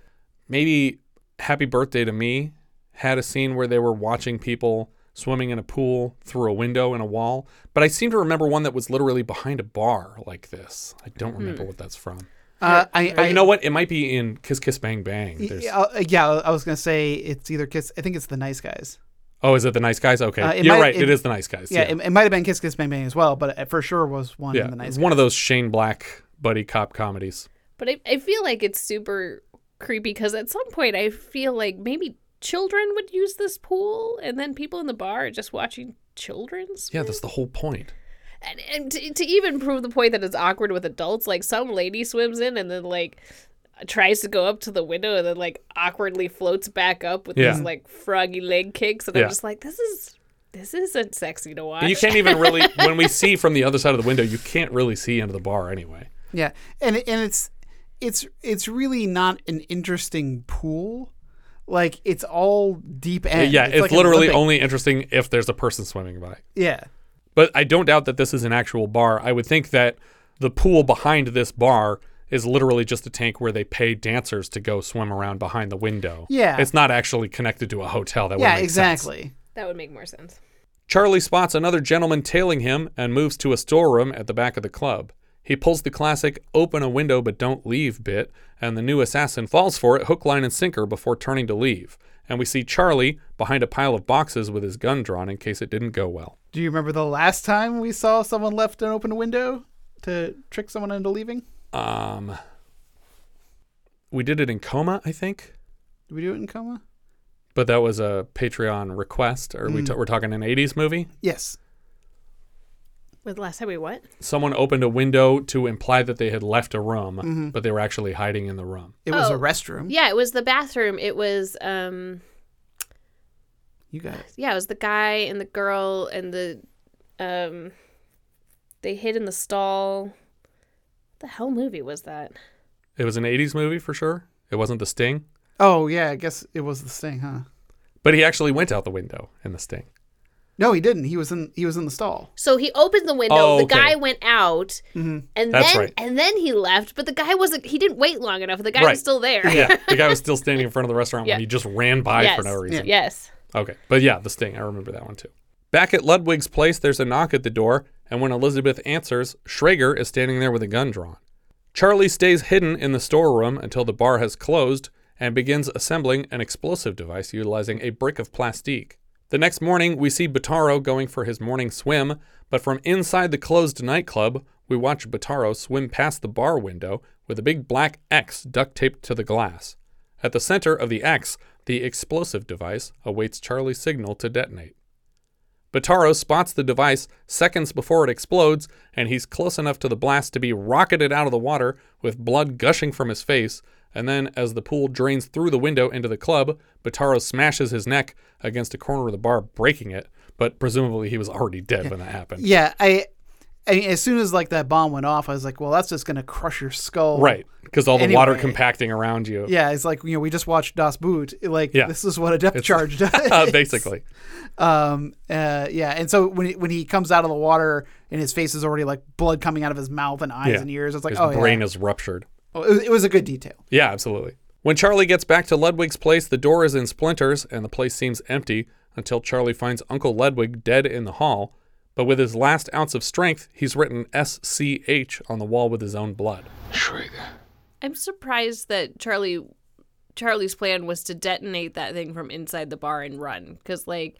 maybe Happy Birthday to Me had a scene where they were watching people swimming in a pool through a window in a wall. But I seem to remember one that was literally behind a bar like this. I don't remember Hmm. what that's from. Uh, I, Oh, I you know what? It might be in Kiss Kiss Bang Bang. There's- Yeah, uh, yeah, I was gonna say it's either Kiss. I think it's The Nice Guys. Oh, is it The Nice Guys? Okay, Uh, it you're might- right. it- It is The Nice Guys. Yeah, Yeah, It, it might have been Kiss Kiss Bang Bang as well, but it for sure was one yeah. in The Nice It's Guys. one of those Shane Black buddy cop comedies. But I, I feel like it's super creepy because at some point I feel like maybe children would use this pool and then people in the bar are just watching children swim. Yeah, that's the whole point. And, and to, to even prove the point that it's awkward with adults, like some lady swims in and then like tries to go up to the window and then like awkwardly floats back up with Yeah. these like froggy leg kicks. And Yeah. I'm just like, this is this isn't sexy to watch. And you can't even really, when we see from the other side of the window, you can't really see into the bar anyway. Yeah, and and it's it's it's really not an interesting pool. Like it's all deep end. Yeah, it's, like an literally Olympic- only interesting if there's a person swimming by. Yeah. But I don't doubt that this is an actual bar. I would think that the pool behind this bar is literally just a tank where they pay dancers to go swim around behind the window. Yeah. It's not actually connected to a hotel. That would Yeah, make exactly. sense. That would make more sense. Charlie spots another gentleman tailing him and moves to a storeroom at the back of the club. He pulls the classic open a window but don't leave bit, and the new assassin falls for it hook, line, and sinker before turning to leave. And we see Charlie behind a pile of boxes with his gun drawn in case it didn't go well. Do you remember the last time we saw someone left an open window to trick someone into leaving? Um, we did it in Coma, I think. Did we do it in Coma? But that was a Patreon request. Or we Mm. t- we're talking an eighties movie? Yes. With the last time we what? Someone opened a window to imply that they had left a room, Mhm. but they were actually hiding in the room. It was a Oh, restroom. Yeah, it was the bathroom. It was um You got it. yeah, it was the guy and the girl and the um they hid in the stall. What the hell movie was that? It was an eighties movie for sure. It wasn't The Sting. Oh yeah, I guess it was The Sting, huh? But he actually went out the window in The Sting. No, he didn't. He was in he was in the stall. So he opened the window, Oh, the okay. guy went out, Mm-hmm. and That's then right. and then he left, but the guy wasn't he didn't wait long enough. The guy Right. was still there. Yeah, the guy was still standing in front of the restaurant Yeah. when he just ran by yes. for no reason. Yes. Okay, but yeah, The Sting. I remember that one too. Back at Ludwig's place, there's a knock at the door, and when Elizabeth answers, Schrager is standing there with a gun drawn. Charlie stays hidden in the storeroom until the bar has closed and begins assembling an explosive device utilizing a brick of plastique. The next morning, we see Bataro going for his morning swim, but from inside the closed nightclub, we watch Bataro swim past the bar window with a big black X duct taped to the glass. At the center of the X, the explosive device awaits Charlie's signal to detonate. Bataro spots the device seconds before it explodes, and he's close enough to the blast to be rocketed out of the water with blood gushing from his face, and then as the pool drains through the window into the club, Bataro smashes his neck against a corner of the bar, breaking it, but presumably he was already dead when that happened. Yeah, I, I mean, as soon as like that bomb went off, I was like, well, that's just gonna crush your skull. Right, because all the water Anyway. compacting around you. Yeah, it's like, you know, we just watched Das Boot. Like, Yeah. this is what a depth It's- charge does. Basically. Um. Uh. Yeah. And so when he, when he comes out of the water and his face is already like blood coming out of his mouth and eyes Yeah. and ears, it's like, his oh brain yeah. is ruptured. Oh, it, was, it was a good detail. Yeah, absolutely. When Charlie gets back to Ludwig's place, the door is in splinters and the place seems empty until Charlie finds Uncle Ludwig dead in the hall. But with his last ounce of strength, he's written S C H on the wall with his own blood. Schrager. I'm surprised that Charlie Charlie's plan was to detonate that thing from inside the bar and run, cuz like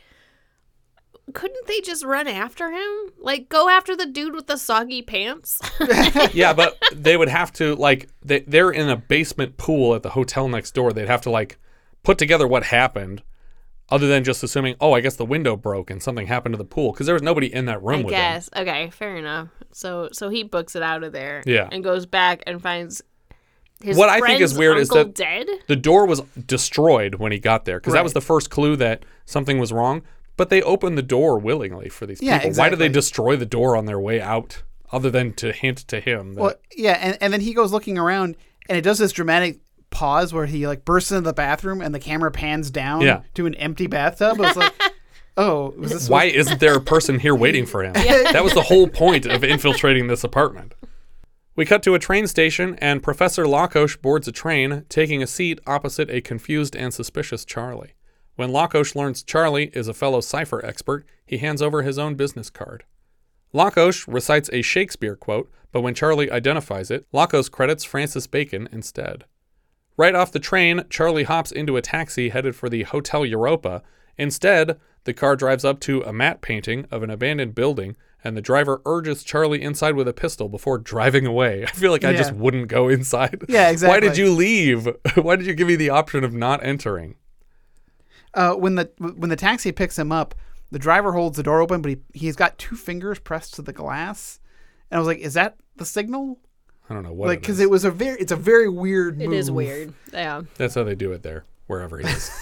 couldn't they just run after him? Like go after the dude with the soggy pants? Yeah, but they would have to, like, they, they're in a basement pool at the hotel next door. They'd have to, like, put together what happened. Other than just assuming, oh, I guess the window broke and something happened to the pool, because there was nobody in that room I with guess. him. Okay, fair enough. So so he books it out of there. Yeah. And goes back and finds his What I friend's think is weird is uncle that dead. the door was destroyed when he got there, because that was Right. the first clue that something was wrong. But they opened the door willingly for these Yeah, people. Why did they exactly. destroy the door on their way out, other than to hint to him that Well, yeah, and, and then he goes looking around, and it does this dramatic pause where he like bursts into the bathroom, and the camera pans down Yeah. to an empty bathtub. It's like, oh, was this why isn't there a person here waiting for him? Yeah. That was the whole point of infiltrating this apartment. We cut to a train station, and Professor Lakosh boards a train, taking a seat opposite a confused and suspicious Charlie. When Lakosh learns Charlie is a fellow cipher expert, he hands over his own business card. Lakosh recites a Shakespeare quote, but when Charlie identifies it, Lakosh credits Francis Bacon instead. Right off the train, Charlie hops into a taxi headed for the Hotel Europa. Instead, the car drives up to a matte painting of an abandoned building, and the driver urges Charlie inside with a pistol before driving away. I feel like I Yeah. just wouldn't go inside. Yeah, exactly. Why did you leave? Why did you give me the option of not entering? Uh, when the when the taxi picks him up, the driver holds the door open, but he he's got two fingers pressed to the glass, and I was like, "Is that the signal?" I don't know what like it because is. it was a very it's a very weird. It move. is weird. Yeah. That's how they do it there, wherever it is.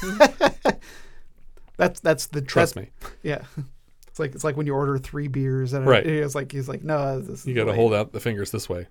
That's that's the Trust that's, me. Yeah, it's like it's like when you order three beers and Right. it's like he's like, no, this is You got to the hold way." out the fingers this way.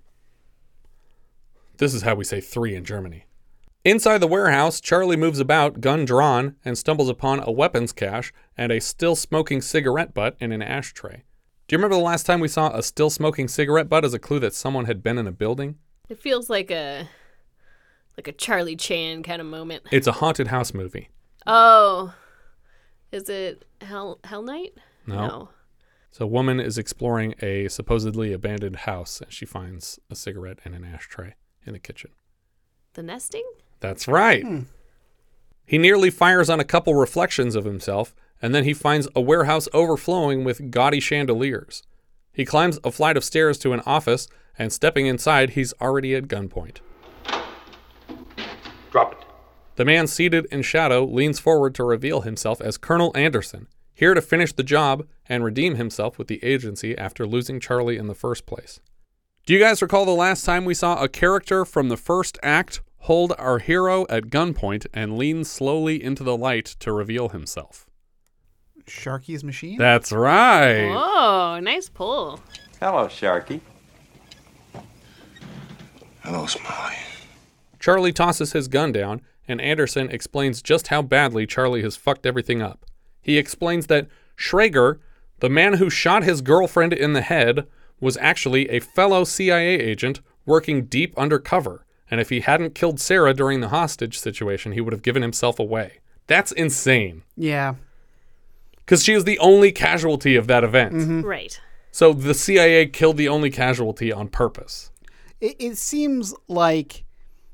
This is how we say three in Germany. Inside the warehouse, Charlie moves about, gun drawn, and stumbles upon a weapons cache and a still smoking cigarette butt in an ashtray. Do you remember the last time we saw a still smoking cigarette butt as a clue that someone had been in a building? It feels like a like a Charlie Chan kind of moment. It's a haunted house movie. Oh. Is it Hell Hell Night? No. So a woman is exploring a supposedly abandoned house, and she finds a cigarette and an ashtray in the kitchen. The Nesting? That's right. Hmm. He nearly fires on a couple reflections of himself, and then he finds a warehouse overflowing with gaudy chandeliers. He climbs a flight of stairs to an office, and stepping inside, he's already at gunpoint. Drop it. The man seated in shadow leans forward to reveal himself as Colonel Anderson, here to finish the job and redeem himself with the agency after losing Charlie in the first place. Do you guys recall the last time we saw a character from the first act hold our hero at gunpoint and lean slowly into the light to reveal himself? Sharky's machine. That's right. Oh, nice pull. Hello, Sharky. Hello, Smiley. Charlie tosses his gun down, and Anderson explains just how badly Charlie has fucked everything up. He explains that Schrager, the man who shot his girlfriend in the head, was actually a fellow C I A agent working deep undercover, and if he hadn't killed Sarah during the hostage situation, he would have given himself away. That's insane. Yeah. Because she is the only casualty of that event. Mm-hmm. Right. So the C I A killed the only casualty on purpose. It, it seems like,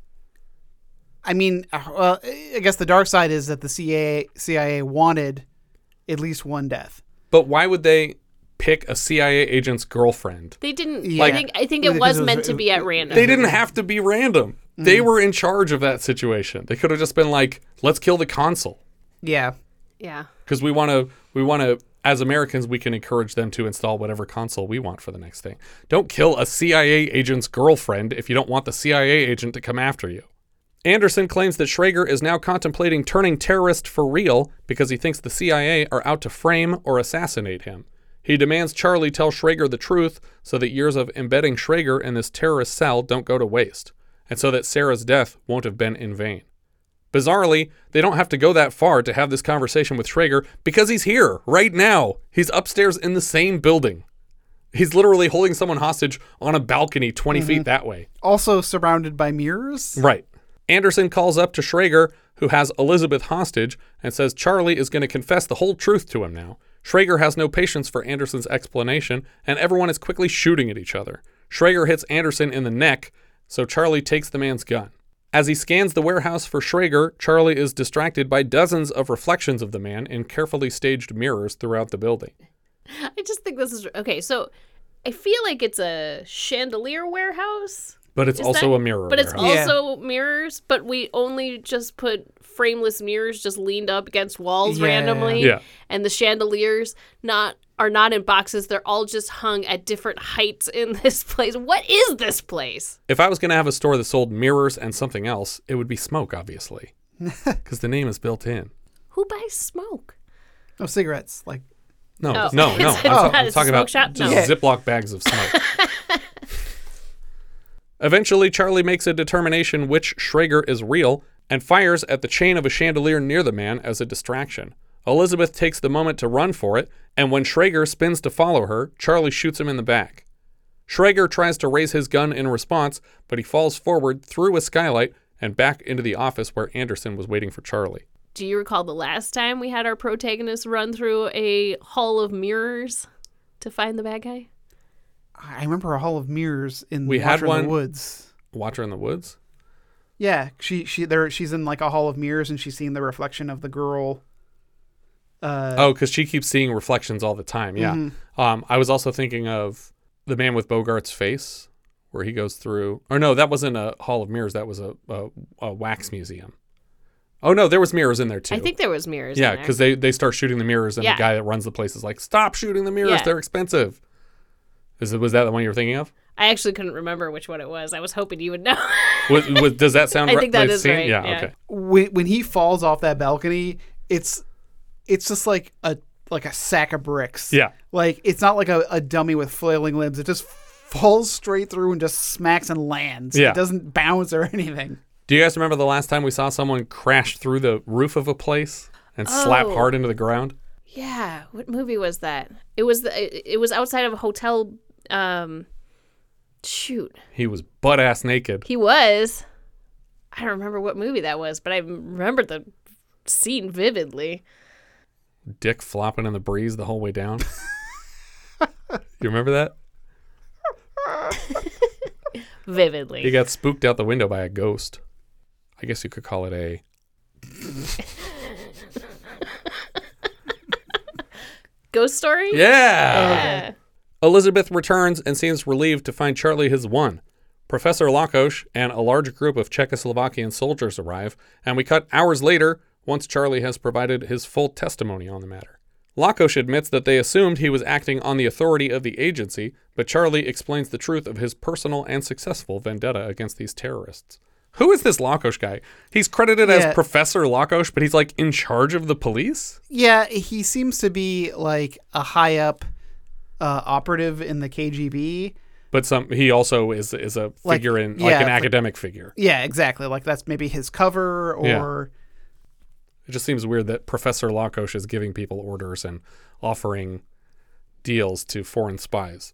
I mean, uh, well, I guess the dark side is that the C I A, C I A wanted at least one death. But why would they pick a C I A agent's girlfriend? They didn't. Yeah. I think. I think it Because was it was- meant to be at random. They didn't have to be random. Mm-hmm. They were in charge of that situation. They could have just been like, let's kill the consul. Yeah. Yeah. Because we want to, we want to, as Americans, we can encourage them to install whatever console we want for the next thing. Don't kill a C I A agent's girlfriend if you don't want the C I A agent to come after you. Anderson claims that Schrager is now contemplating turning terrorist for real because he thinks the C I A are out to frame or assassinate him. He demands Charlie tell Schrager the truth so that years of embedding Schrager in this terrorist cell don't go to waste, and so that Sarah's death won't have been in vain. Bizarrely, they don't have to go that far to have this conversation with Schrager because he's here, right now. He's upstairs in the same building. He's literally holding someone hostage on a balcony twenty Mhm. feet that way. Also surrounded by mirrors. Right. Anderson calls up to Schrager, who has Elizabeth hostage, and says Charlie is going to confess the whole truth to him now. Schrager has no patience for Anderson's explanation, and everyone is quickly shooting at each other. Schrager hits Anderson in the neck, so Charlie takes the man's gun. As he scans the warehouse for Schrager, Charlie is distracted by dozens of reflections of the man in carefully staged mirrors throughout the building. I just think this is okay. So, I feel like it's a chandelier warehouse. But it's Is also that- a mirror. But it's warehouse. also mirrors, but we only just put frameless mirrors just leaned up against walls Yeah. randomly. Yeah. And the chandeliers not are not in boxes. They're all just hung at different heights in this place. What is this place? If I was going to have a store that sold mirrors and something else, it would be Smoke, obviously. Because the name is built in. Who buys smoke? No cigarettes. Like No, Oh. no, no. I'm, It's ta- not I'm a talking smoke about shop? just No. Ziploc bags of smoke. Eventually, Charlie makes a determination which Schrager is real and fires at the chain of a chandelier near the man as a distraction. Elizabeth takes the moment to run for it, and when Schrager spins to follow her, Charlie shoots him in the back. Schrager tries to raise his gun in response, but he falls forward through a skylight and back into the office where Anderson was waiting for Charlie. Do you recall the last time we had our protagonist run through a hall of mirrors to find the bad guy? I remember a hall of mirrors in We Watcher had in one. the Woods. Watcher in the Woods? Yeah, she she there she's in like a hall of mirrors and she's seeing the reflection of the girl. Uh, Oh, because she keeps seeing reflections all the time. Yeah. Mhm. Um, I was also thinking of The Man with Bogart's Face, where he goes through. Or no, that wasn't a Hall of Mirrors. That was a, a, a wax museum. Oh no, there was mirrors in there too. I think there was mirrors Yeah, in there. because they, they start shooting the mirrors, and Yeah. the guy that runs the place is like, "Stop shooting the mirrors. Yeah. They're expensive." Is it, was that the one you were thinking of? I actually couldn't remember which one it was. I was hoping you would know. Was, was, does that sound I right? think that the is scene? right, Yeah, yeah. okay. when when he falls off that balcony, it's it's just like a like a sack of bricks. Yeah. Like it's not like a, a dummy with flailing limbs. It just falls straight through and just smacks and lands. Yeah. It doesn't bounce or anything. Do you guys remember the last time we saw someone crash through the roof of a place and slap Oh. hard into the ground? Yeah, what movie was that? It was the it was outside of a hotel. Um, shoot, He was butt ass naked. he was. I don't remember what movie that was, but I remember the scene vividly. Dick flopping in the breeze the whole way down. You remember that? Vividly. He got spooked out the window by a ghost. I guess you could call it a. Ghost story? Yeah. Elizabeth returns and seems relieved to find Charlie has won. Professor Lakosh and a large group of Czechoslovakian soldiers arrive, and we cut hours later once Charlie has provided his full testimony on the matter. Lakosh admits that they assumed he was acting on the authority of the agency, but Charlie explains the truth of his personal and successful vendetta against these terrorists. Who is this Lakosh guy? He's credited Yeah. as Professor Lakosh, but he's like in charge of the police? Yeah, he seems to be like a high up uh, operative in the K G B. But some he also is is a Like, figure in yeah, like an like- academic figure. Yeah, exactly. Like that's maybe his cover or Yeah. It just seems weird that Professor Lakosh is giving people orders and offering deals to foreign spies.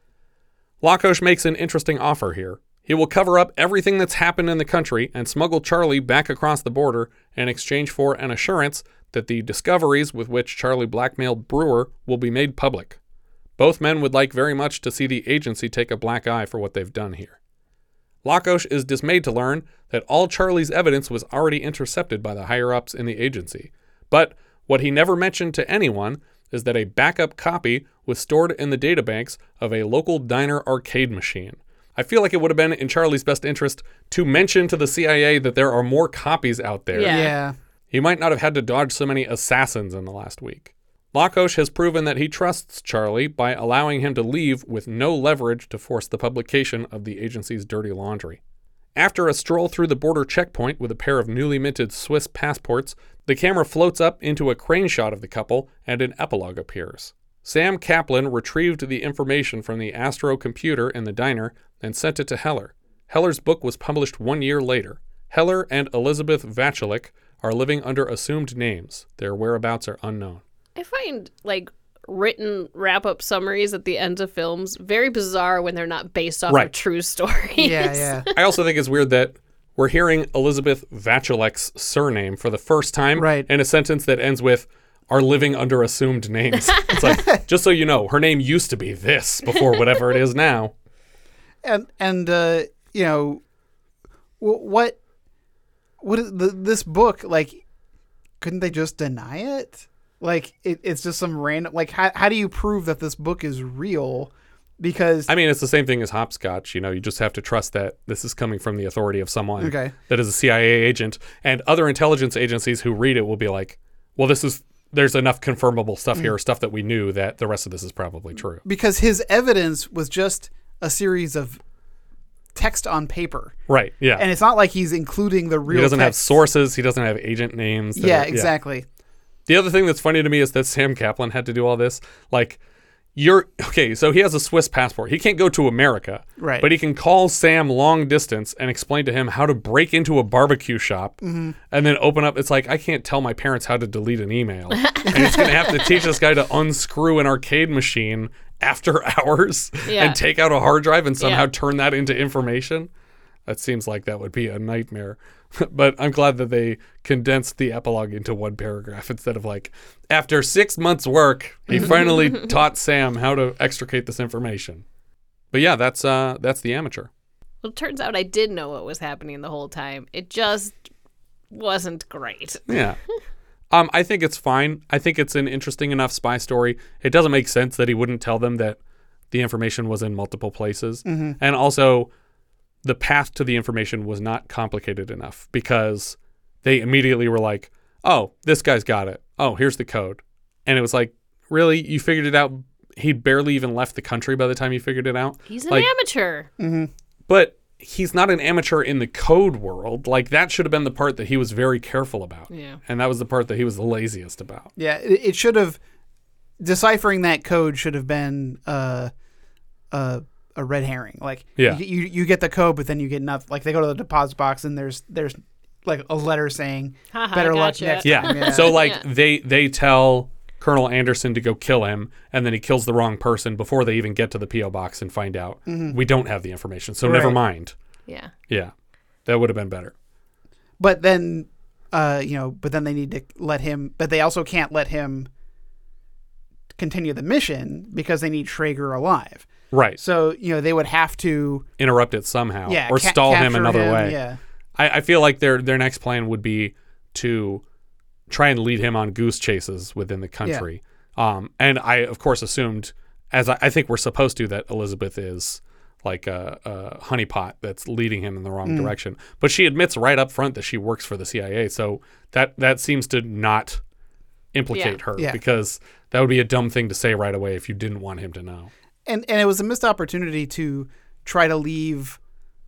Lakosh makes an interesting offer here. He will cover up everything that's happened in the country and smuggle Charlie back across the border in exchange for an assurance that the discoveries with which Charlie blackmailed Brewer will be made public. Both men would like very much to see the agency take a black eye for what they've done here. Lakosh is dismayed to learn that all Charlie's evidence was already intercepted by the higher-ups in the agency. But what he never mentioned to anyone is that a backup copy was stored in the databanks of a local diner arcade machine. I feel like it would have been in Charlie's best interest to mention to the C I A that there are more copies out there. Yeah. Yeah. He might not have had to dodge so many assassins in the last week. Lakosh has proven that he trusts Charlie by allowing him to leave with no leverage to force the publication of the agency's dirty laundry. After a stroll through the border checkpoint with a pair of newly minted Swiss passports, the camera floats up into a crane shot of the couple and an epilogue appears. Sam Kaplan retrieved the information from the Astro computer in the diner and sent it to Heller. Heller's book was published one year later. Heller and Elizabeth Vachilik are living under assumed names. Their whereabouts are unknown. I find like written wrap up summaries at the end of films very bizarre when they're not based off Right. of true stories. I also think it's weird that we're hearing Elizabeth Vachilik's surname for the first time Right. in a sentence that ends with are living under assumed names. It's like, just so you know, her name used to be this before whatever it is now. And and uh, you know wh- what what is the, this book like? Couldn't they just deny it? Like it, it's just some random. Like how how do you prove that this book is real because I mean, it's the same thing as hopscotch. You know, you just have to trust that this is coming from the authority of someone Okay. that is a C I A agent, and other intelligence agencies who read it will be like, well, this is there's enough confirmable stuff Mm. here, stuff that we knew, that the rest of this is probably true. because his evidence was just a series of text on paper. Right. Yeah. And it's not like he's including the real he doesn't have text. sources. He doesn't have agent names. that Yeah, are- exactly. The other thing that's funny to me is that Sam Kaplan had to do all this. Like, you're okay. So he has a Swiss passport. He can't go to America, Right. But he can call Sam long distance and explain to him how to break into a barbecue shop Mhm. and then open up. It's like, I can't tell my parents how to delete an email, and he's going to have to teach this guy to unscrew an arcade machine after hours Yeah. and take out a hard drive and somehow Yeah. turn that into information. That seems like that would be a nightmare. But I'm glad that they condensed the epilogue into one paragraph instead of like, after six months' work, he finally taught Sam how to extricate this information. But yeah, that's uh, that's The Amateur. Well, it turns out I did know what was happening the whole time. It just wasn't great. Yeah. um, I think it's fine. I think it's an interesting enough spy story. It doesn't make sense that he wouldn't tell them that the information was in multiple places. Mhm. And also, the path to the information was not complicated enough because they immediately were like, oh, this guy's got it. Oh, here's the code. And it was like, really? You figured it out? He'd barely even left the country by the time you figured it out? He's an Like, amateur. Mm-hmm. But he's not an amateur in the code world. Like, that should have been the part that he was very careful about. Yeah. And that was the part that he was the laziest about. Yeah, it, it should have deciphering that code should have been uh, uh, a red herring. Like, Yeah. you, you you get the code, but then you get nothing. Like, they go to the deposit box and there's there's like a letter saying Haha, better gotcha. luck next Yeah. time. Yeah. So like Yeah. they they tell Colonel Anderson to go kill him, and then he kills the wrong person before they even get to the P O box and find out Mhm. we don't have the information. So never Right. mind. Yeah. Yeah. That would have been better. But then, uh, you know, but then they need to let him. But they also can't let him continue the mission because they need Schrager alive. Right. So you know they would have to Interrupt it somehow. Yeah, Or ca- stall him capture another him, way. yeah. I, I feel like their their next plan would be to try and lead him on goose chases within the country. Um, and I, of course, assumed, as I, I think we're supposed to, that Elizabeth is like a, a honeypot that's leading him in the wrong Mm. direction. But she admits right up front that she works for the C I A. So that, that seems to not implicate Yeah. her Yeah. because that would be a dumb thing to say right away if you didn't want him to know. and and it was a missed opportunity to try to leave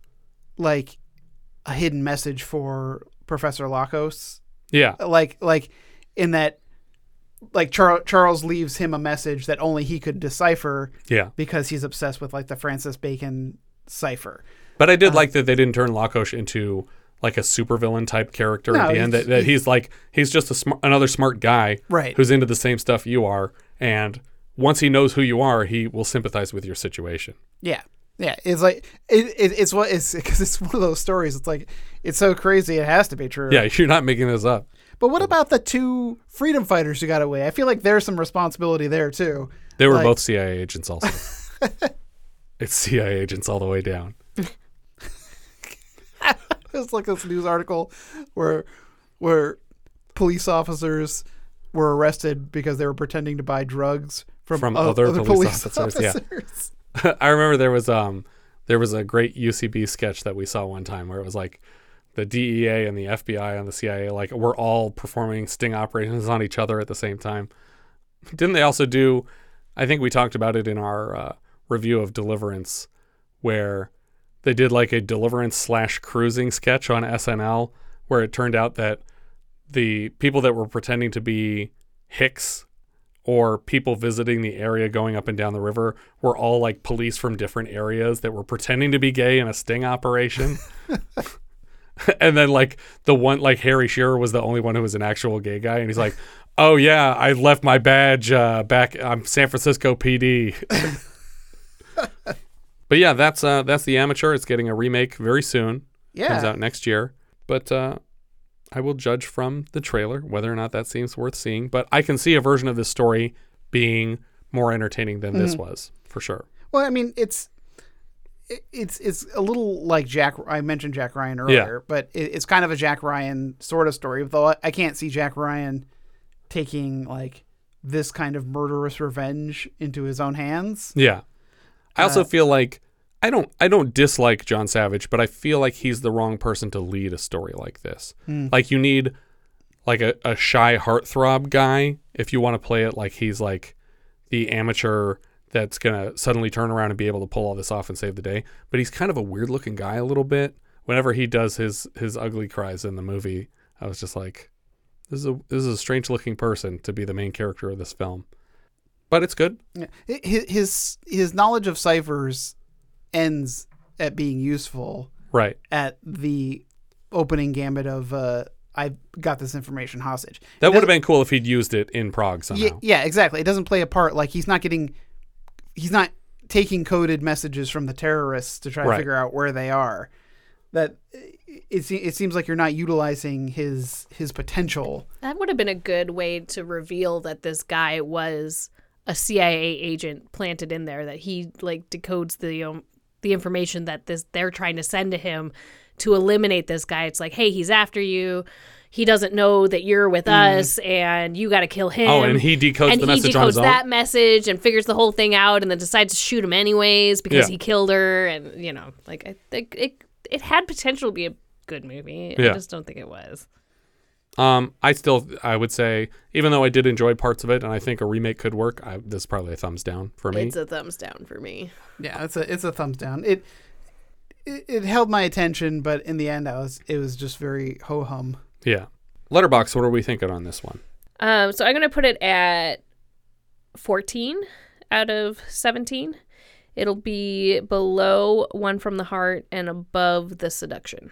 like a hidden message for Professor Lacos. Yeah. Like like in that like Char- Charles leaves him a message that only he could decipher. Yeah. Because he's obsessed with like the Francis Bacon cipher. But I did Uh, like that they didn't turn Lakosh into like a supervillain type character No, at the end. he's- That, that he's like he's just a smart, another smart guy, Right. Who's into the same stuff you are, and once he knows who you are, he will sympathize with your situation. Yeah. Yeah, it's like it, it it's what it's because it's one of those stories. It's like it's so crazy it has to be true. Yeah, you're not making this up. But what about the two freedom fighters who got away? I feel like there's some responsibility there too. They were Like- both C I A agents also. It's C I A agents all the way down. It's like this news article where where police officers were arrested because they were pretending to buy drugs from, From o- other, other police, police, officers. officers. Yeah. I remember there was um there was a great U C B sketch that we saw one time where it was like the D E A and the F B I and the C I A like we're all performing sting operations on each other at the same time. Didn't they also do? I think we talked about it in our uh, review of Deliverance, where they did like a Deliverance slash cruising sketch on S N L, where it turned out that the people that were pretending to be Hicks or people visiting the area going up and down the river were all like police from different areas that were pretending to be gay in a sting operation. And then like the one, like Harry Shearer was the only one who was an actual gay guy. And he's like, oh yeah, I left my badge uh, back. I'm San Francisco P D. But yeah, that's uh, that's The Amateur. It's getting a remake very soon. Yeah. Comes out next year. But uh, I will judge from the trailer whether or not that seems worth seeing. But I can see a version of this story being more entertaining than this Mhm. was, for sure. Well, I mean, it's it, it's it's a little like Jack. I mentioned Jack Ryan earlier, but it, it's kind of a Jack Ryan sort of story. Though I, I can't see Jack Ryan taking like this kind of murderous revenge into his own hands. Yeah. I also Uh, feel like I don't I don't dislike John Savage, but I feel like he's the wrong person to lead a story like this. Hmm. Like you need like a, a shy heartthrob guy if you want to play it like he's like the amateur that's gonna suddenly turn around and be able to pull all this off and save the day. But he's kind of a weird looking guy a little bit. Whenever he does his his ugly cries in the movie, I was just like, this is a this is a strange looking person to be the main character of this film. But it's good. Yeah. His, his his knowledge of ciphers ends at being useful. Right. At the opening gambit of uh, I got this information hostage. That It would have doesn't- been cool if he'd used it in Prague somehow. Yeah, yeah, exactly. It doesn't play a part. Like he's not getting, he's not taking coded messages from the terrorists to try Right. to figure out where they are. That it it seems like you're not utilizing his his potential. That would have been a good way to reveal that this guy was a C I A agent planted in there, that he like decodes the um, the information that this they're trying to send to him to eliminate this guy. It's like, hey, he's after you. He doesn't know that you're with Mm. us, and you got to kill him. Oh, and he decodes and the he message decodes on his own? that message and figures the whole thing out, and then decides to shoot him anyways because Yeah. he killed her. And you know, like I think it it had potential to be a good movie. Yeah. I just don't think it was. Um, I still, I would say, even though I did enjoy parts of it, and I think a remake could work, I, this is probably a thumbs down for me. It's a thumbs down for me. Yeah, it's a it's a thumbs down. It it, it held my attention, but in the end, I was it was just very ho hum. Yeah. Letterboxd, what are we thinking on this one? Um, so I'm gonna put it at fourteen out of seventeen. It'll be below One from the Heart and above The Seduction.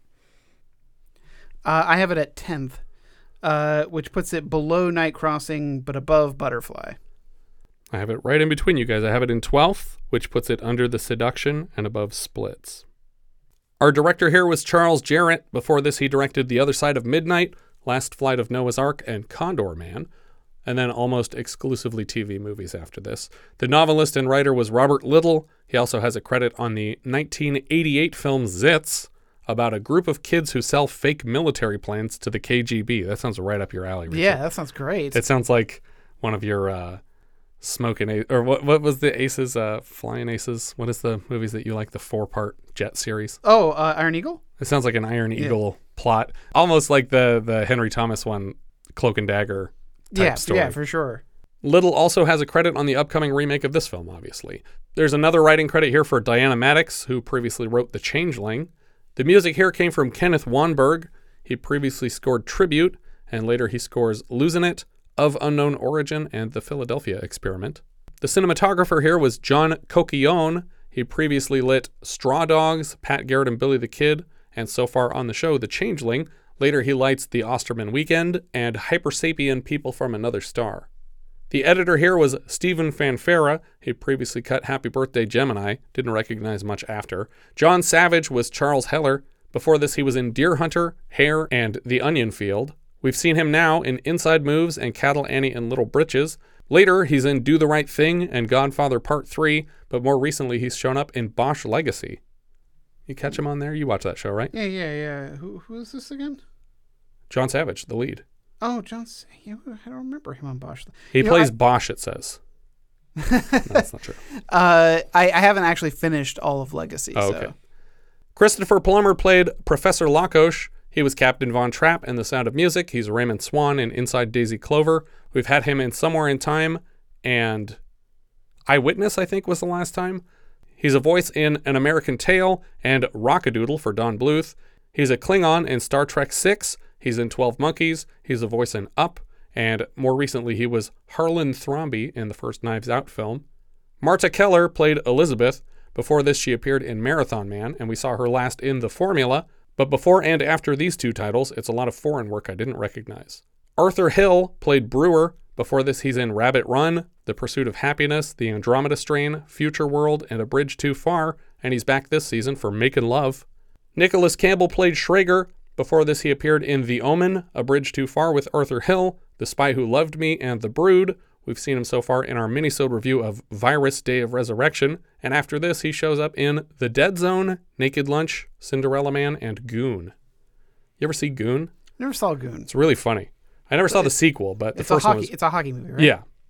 Uh, I have it at tenth, uh, which puts it below Night Crossing but above Butterfly. I have it right in between you guys. I have it in twelfth, which puts it under The Seduction and above Splits. Our director here was Charles Jarrett. Before this, he directed The Other Side of Midnight, Last Flight of Noah's Ark, and Condor Man, and then almost exclusively T V movies after this. The novelist and writer was Robert Little. He also has a credit on the nineteen eighty-eight film Zits, about a group of kids who sell fake military plans to the K G B. That sounds right up your alley, Richard. Yeah, that sounds great. It sounds like one of your uh, smoking ace, or what? What was the Aces? Uh, Flying Aces. What is the movies that you like? The four-part jet series. Oh, uh, Iron Eagle? It sounds like an Iron Yeah. Eagle plot, almost like the the Henry Thomas one, Cloak and Dagger type Yeah, story. yeah, for sure. Little also has a credit on the upcoming remake of this film, obviously. There's another writing credit here for Diana Maddox, who previously wrote The Changeling. The music here came from Kenneth Wanberg. He previously scored Tribute, and later he scores Losing It, Of Unknown Origin, and The Philadelphia Experiment. The cinematographer here was John Coquillon. He previously lit Straw Dogs, Pat Garrett and Billy the Kid, and so far on the show, The Changeling. Later he lights The Osterman Weekend and Hypersapien People from Another Star. The editor here was Stephen Fanfara. He previously cut Happy Birthday Gemini, didn't recognize much after. John Savage was Charles Heller. Before this, he was in Deer Hunter, Hair, and The Onion Field. We've seen him now in Inside Moves and Cattle Annie and Little Britches. Later, he's in Do the Right Thing and Godfather Part three, but more recently, he's shown up in Bosch Legacy. You catch him on there? You watch that show, right? Yeah, yeah, yeah. Who who is this again? John Savage, the lead. Oh, John. S- Yeah, I don't remember him on Bosch. He You know, plays I- Bosch, it says. No, that's not true. Uh, I, I haven't actually finished all of Legacy. Oh, so. okay. Christopher Plummer played Professor Lakosh. He was Captain Von Trapp in The Sound of Music. He's Raymond Swan in Inside Daisy Clover. We've had him in Somewhere in Time and Eyewitness, I think, was the last time. He's a voice in An American Tale and Rockadoodle for Don Bluth. He's a Klingon in Star Trek six. He's in twelve Monkeys. He's a voice in Up. And more recently, he was Harlan Thrombey in the first Knives Out film. Marta Keller played Elizabeth. Before this, she appeared in Marathon Man, and we saw her last in The Formula. But before and after these two titles, it's a lot of foreign work I didn't recognize. Arthur Hill played Brewer. Before this, he's in Rabbit Run, The Pursuit of Happiness, The Andromeda Strain, Future World, and A Bridge Too Far, and he's back this season for Makin' Love. Nicholas Campbell played Schrager. Before this, he appeared in The Omen, A Bridge Too Far with Arthur Hill, The Spy Who Loved Me, and The Brood. We've seen him so far in our minisode review of Virus Day of Resurrection, and after this, he shows up in The Dead Zone, Naked Lunch, Cinderella Man, and Goon. You ever see Goon? Never saw Goon. It's really funny. I never saw the sequel, but the It's first a hockey. one was... It's a hockey movie, right? Yeah.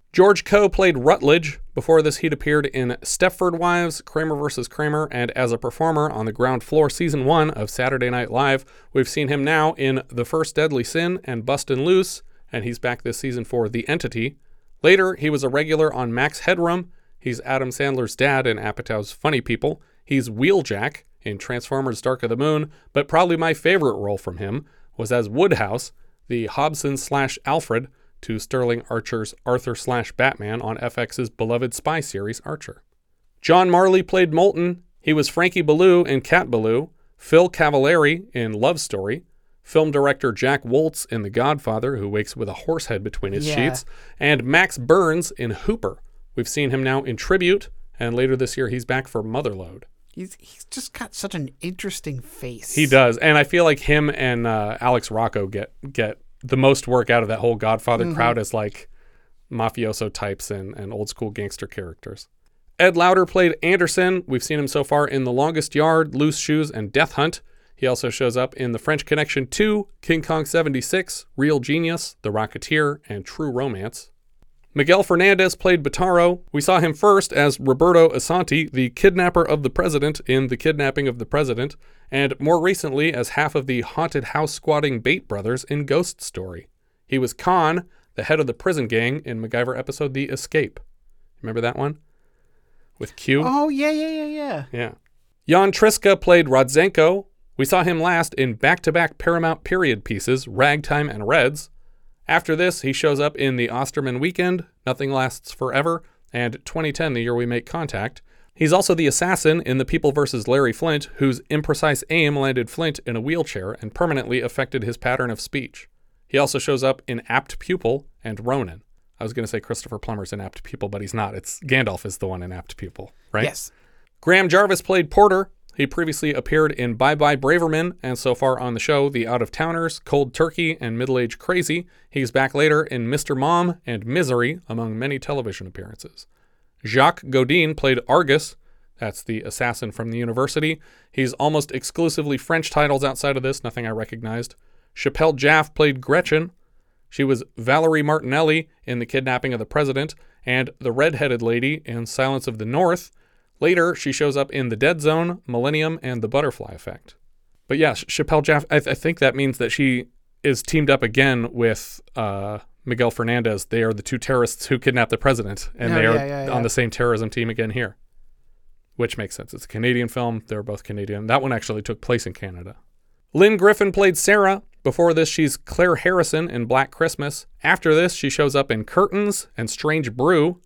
George Coe played Rutledge. Before this, he'd appeared in Stepford Wives, Kramer versus. Kramer, and as a performer on the Ground Floor Season one of Saturday Night Live. We've seen him now in The First Deadly Sin and Bustin' Loose, and he's back this season for The Entity. Later, he was a regular on Max Headroom. He's Adam Sandler's dad in Apatow's Funny People. He's Wheeljack in Transformers Dark of the Moon, but probably my favorite role from him was as Woodhouse, the Hobson slash Alfred, to Sterling Archer's Arthur slash Batman on F X's beloved spy series Archer. John Marley played Moulton. He was Frankie Ballou in Cat Ballou, Phil Cavallari in Love Story, film director Jack Woltz in The Godfather, who wakes with a horse head between his Yeah. sheets, and Max Burns in Hooper. We've seen him now in Tribute, and later this year he's back for Motherlode. He's he's just got such an interesting face. He does, and I feel like him and uh, Alex Rocco get get the most work out of that whole Godfather Mhm. crowd as like mafioso types and, and old school gangster characters. Ed Lauder played Anderson. We've seen him so far in The Longest Yard, Loose Shoes, and Death Hunt. He also shows up in The French Connection two, King Kong seventy-six, Real Genius, The Rocketeer, and True Romance. Miguel Fernandez played Bataro. We saw him first as Roberto Asante, the kidnapper of the president in The Kidnapping of the President, and more recently as half of the haunted house squatting Bate brothers in Ghost Story. He was Khan, the head of the prison gang in MacGyver episode The Escape. Remember that one? With Q? Oh, yeah, yeah, yeah, yeah. Yeah. Jan Triska played Rodzenko. We saw him last in back-to-back Paramount period pieces, Ragtime and Reds. After this, he shows up in The Osterman Weekend, Nothing Lasts Forever, and twenty ten, the year we make contact. He's also the assassin in The People versus. Larry Flint, whose imprecise aim landed Flint in a wheelchair and permanently affected his pattern of speech. He also shows up in Apt Pupil and Ronin. I was going to say Christopher Plummer's in Apt Pupil, but he's not. It's Gandalf is the one in Apt Pupil, right? Yes. Graham Jarvis played Porter. He previously appeared in Bye Bye Braverman, and so far on the show, The Out-of-Towners, Cold Turkey, and Middle Age Crazy. He's back later in Mister Mom and Misery, among many television appearances. Jacques Godin played Argus. That's the assassin from the university. He's almost exclusively French titles outside of this, nothing I recognized. Chappelle Jaff played Gretchen. She was Valerie Martinelli in The Kidnapping of the President, and the redheaded lady in Silence of the North. Later, she shows up in The Dead Zone, Millennium, and The Butterfly Effect. But yes, Chappelle Jaff, I, th- I think that means that she is teamed up again with uh, Miguel Fernandez. They are the two terrorists who kidnapped the president, and Oh, they are yeah, yeah, yeah. on the same terrorism team again here. Which makes sense. It's a Canadian film. They're both Canadian. That one actually took place in Canada. Lynn Griffin played Sarah. Before this, she's Claire Harrison in Black Christmas. After this, she shows up in Curtains and Strange Brew.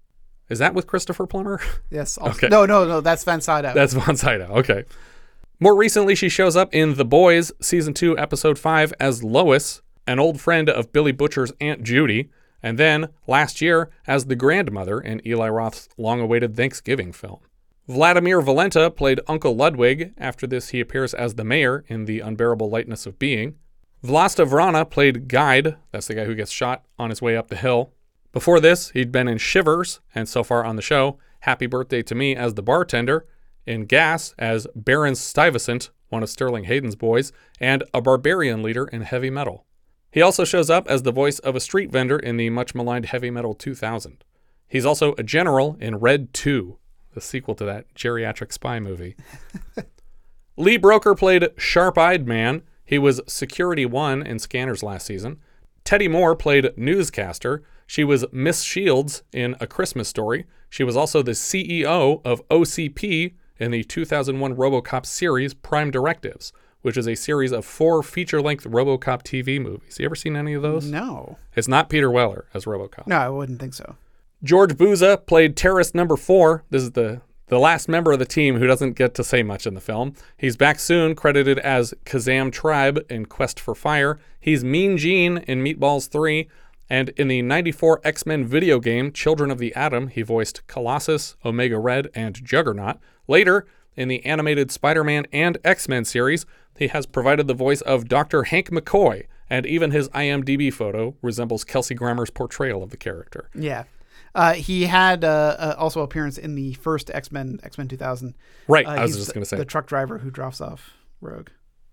Is that with Christopher Plummer? Yes. Also, Okay. No, no, no. That's Van Sydow. That's Von Sydow. Okay. More recently, she shows up in The Boys, Season two, Episode five, as Lois, an old friend of Billy Butcher's Aunt Judy, and then, last year, as the grandmother in Eli Roth's long-awaited Thanksgiving film. Vladimir Valenta played Uncle Ludwig. After this, he appears as the mayor in The Unbearable Lightness of Being. Vlasta Vrana played Guide. That's the guy who gets shot on his way up the hill. Before this, he'd been in Shivers, and so far on the show, Happy Birthday to Me as the bartender, in Gas as Baron Stuyvesant, one of Sterling Hayden's boys, and a barbarian leader in Heavy Metal. He also shows up as the voice of a street vendor in the much-maligned Heavy Metal two thousand. He's also a general in Red two, the sequel to that geriatric spy movie. Lee Broker played Sharp-Eyed Man. He was Security One in Scanners last season. Teddy Moore played Newscaster. She was Miss Shields in A Christmas Story. She was also the C E O of O C P in the two thousand one RoboCop series Prime Directives, which is a series of four feature-length RoboCop T V movies. You ever seen any of those? No. It's not Peter Weller as RoboCop. No, I wouldn't think so. George Buza played terrorist number four. This is the, the last member of the team who doesn't get to say much in the film. He's back soon, credited as Kazam Tribe in Quest for Fire. He's Mean Gene in Meatballs three. And in the ninety-four X-Men video game, Children of the Atom, he voiced Colossus, Omega Red, and Juggernaut. Later, in the animated Spider-Man and X-Men series, he has provided the voice of Doctor Hank McCoy, and even his I M D B photo resembles Kelsey Grammer's portrayal of the character. Yeah. Uh, he had uh, uh, also appearance in the first X-Men, X-Men two thousand. Right, Uh, I was he's just going to say. the truck driver who drops off Rogue.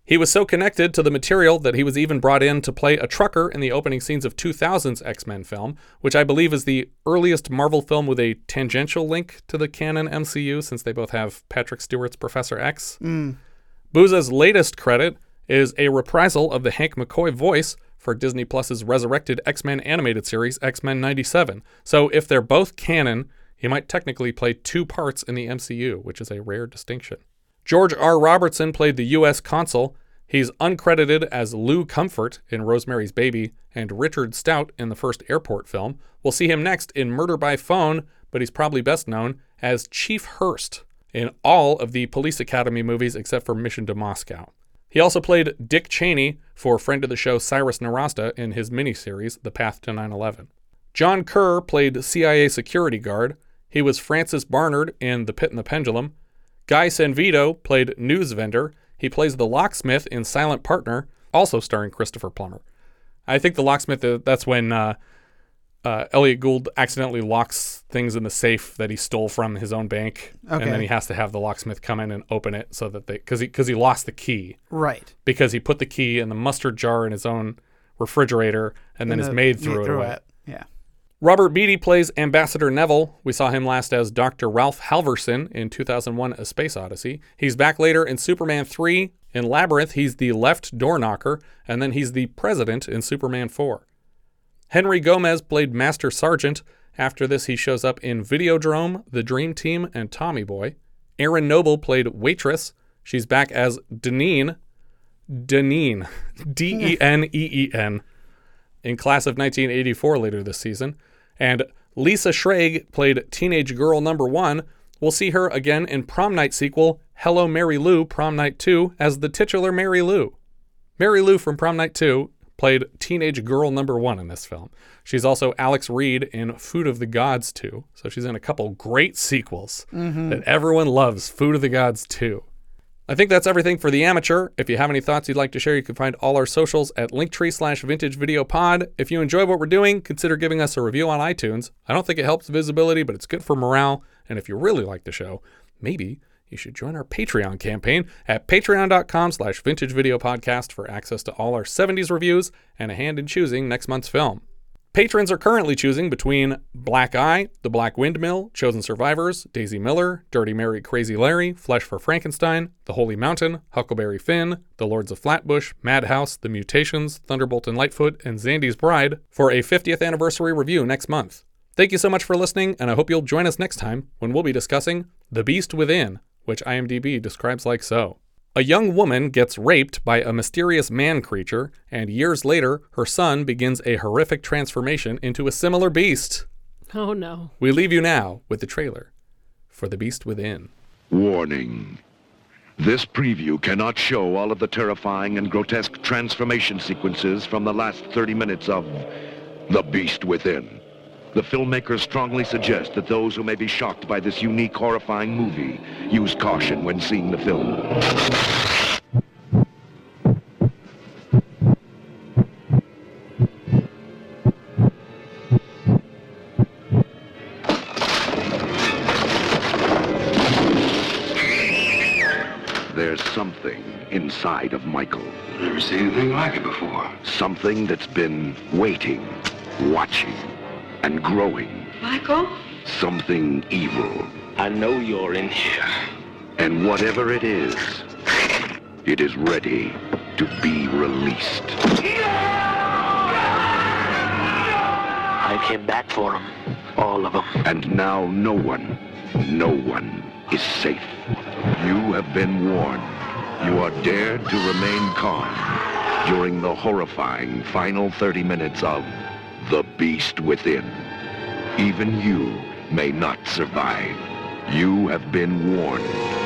He was so connected to the material that he was even brought in to play a trucker in the opening scenes of two thousand's X-Men film, which I believe is the earliest Marvel film with a tangential link to the canon M C U, since they both have Patrick Stewart's Professor X. Mm. Booza's latest credit is a reprisal of the Hank McCoy voice for Disney Plus's resurrected X-Men animated series, X-Men ninety-seven. So if they're both canon, he might technically play two parts in the M C U, which is a rare distinction. George R. Robertson played the U S consul. He's uncredited as Lou Comfort in Rosemary's Baby and Richard Stout in the first Airport film. We'll see him next in Murder by Phone, but he's probably best known as Chief Hurst in all of the Police Academy movies except for Mission to Moscow. He also played Dick Cheney for friend of the show Cyrus Nowrasteh in his miniseries, The Path to nine eleven. John Kerr played C I A security guard. He was Francis Barnard in The Pit and the Pendulum. Guy Sanvito played news vendor. He plays the locksmith in Silent Partner, also starring Christopher Plummer. I think the locksmith, uh, that's when uh, uh, Elliot Gould accidentally locks things in the safe that he stole from his own bank. Okay. And then he has to have the locksmith come in and open it so that they, because he, because he lost the key. Right. Because he put the key in the mustard jar in his own refrigerator, and then And his the maid maid threw it threw away. it, yeah. Robert Beatty plays Ambassador Neville. We saw him last as Doctor Ralph Halverson in two thousand one A Space Odyssey. He's back later in Superman three. In Labyrinth, he's the left door knocker, and then he's the president in Superman four. Henry Gomez played Master Sergeant. After this, he shows up in Videodrome, The Dream Team, and Tommy Boy. Erin Noble played Waitress. She's back as Deneen. Deneen. D E N E E N. In Class of nineteen eighty-four later this season. And Lisa Schrage played Teenage Girl Number One. We'll see her again in Prom Night sequel, Hello Mary Lou, Prom Night two, as the titular Mary Lou. Mary Lou from Prom Night two played Teenage Girl Number One in this film. She's also Alex Reed in Food of the Gods two, so she's in a couple great sequels Mhm. that everyone loves, Food of the Gods two. I think that's everything for The Amateur. If you have any thoughts you'd like to share, you can find all our socials at linktree slash vintage video pod. If you enjoy what we're doing, consider giving us a review on iTunes. I don't think it helps visibility, but it's good for morale. And if you really like the show, maybe you should join our Patreon campaign at patreon.com slash vintage video podcast for access to all our seventies reviews and a hand in choosing next month's film. Patrons are currently choosing between Black Eye, The Black Windmill, Chosen Survivors, Daisy Miller, Dirty Mary Crazy Larry, Flesh for Frankenstein, The Holy Mountain, Huckleberry Finn, The Lords of Flatbush, Madhouse, The Mutations, Thunderbolt and Lightfoot, and Zandy's Bride for a fiftieth anniversary review next month. Thank you so much for listening, and I hope you'll join us next time when we'll be discussing The Beast Within, which IMDb describes like so. A young woman gets raped by a mysterious man creature, and years later, her son begins a horrific transformation into a similar beast. Oh no. We leave you now with the trailer for The Beast Within. Warning. This preview cannot show all of the terrifying and grotesque transformation sequences from the last thirty minutes of The Beast Within. The filmmakers strongly suggest that those who may be shocked by this unique, horrifying movie use caution when seeing the film. There's something inside of Michael. Never seen anything like it before. Something that's been waiting, watching, and growing. Michael? Something evil. I know you're in here. And whatever it is, it is ready to be released. I came back for them. All of them. And now no one, no one is safe. You have been warned. You are dared to remain calm during the horrifying final thirty minutes of The Beast Within. Even you may not survive. You have been warned.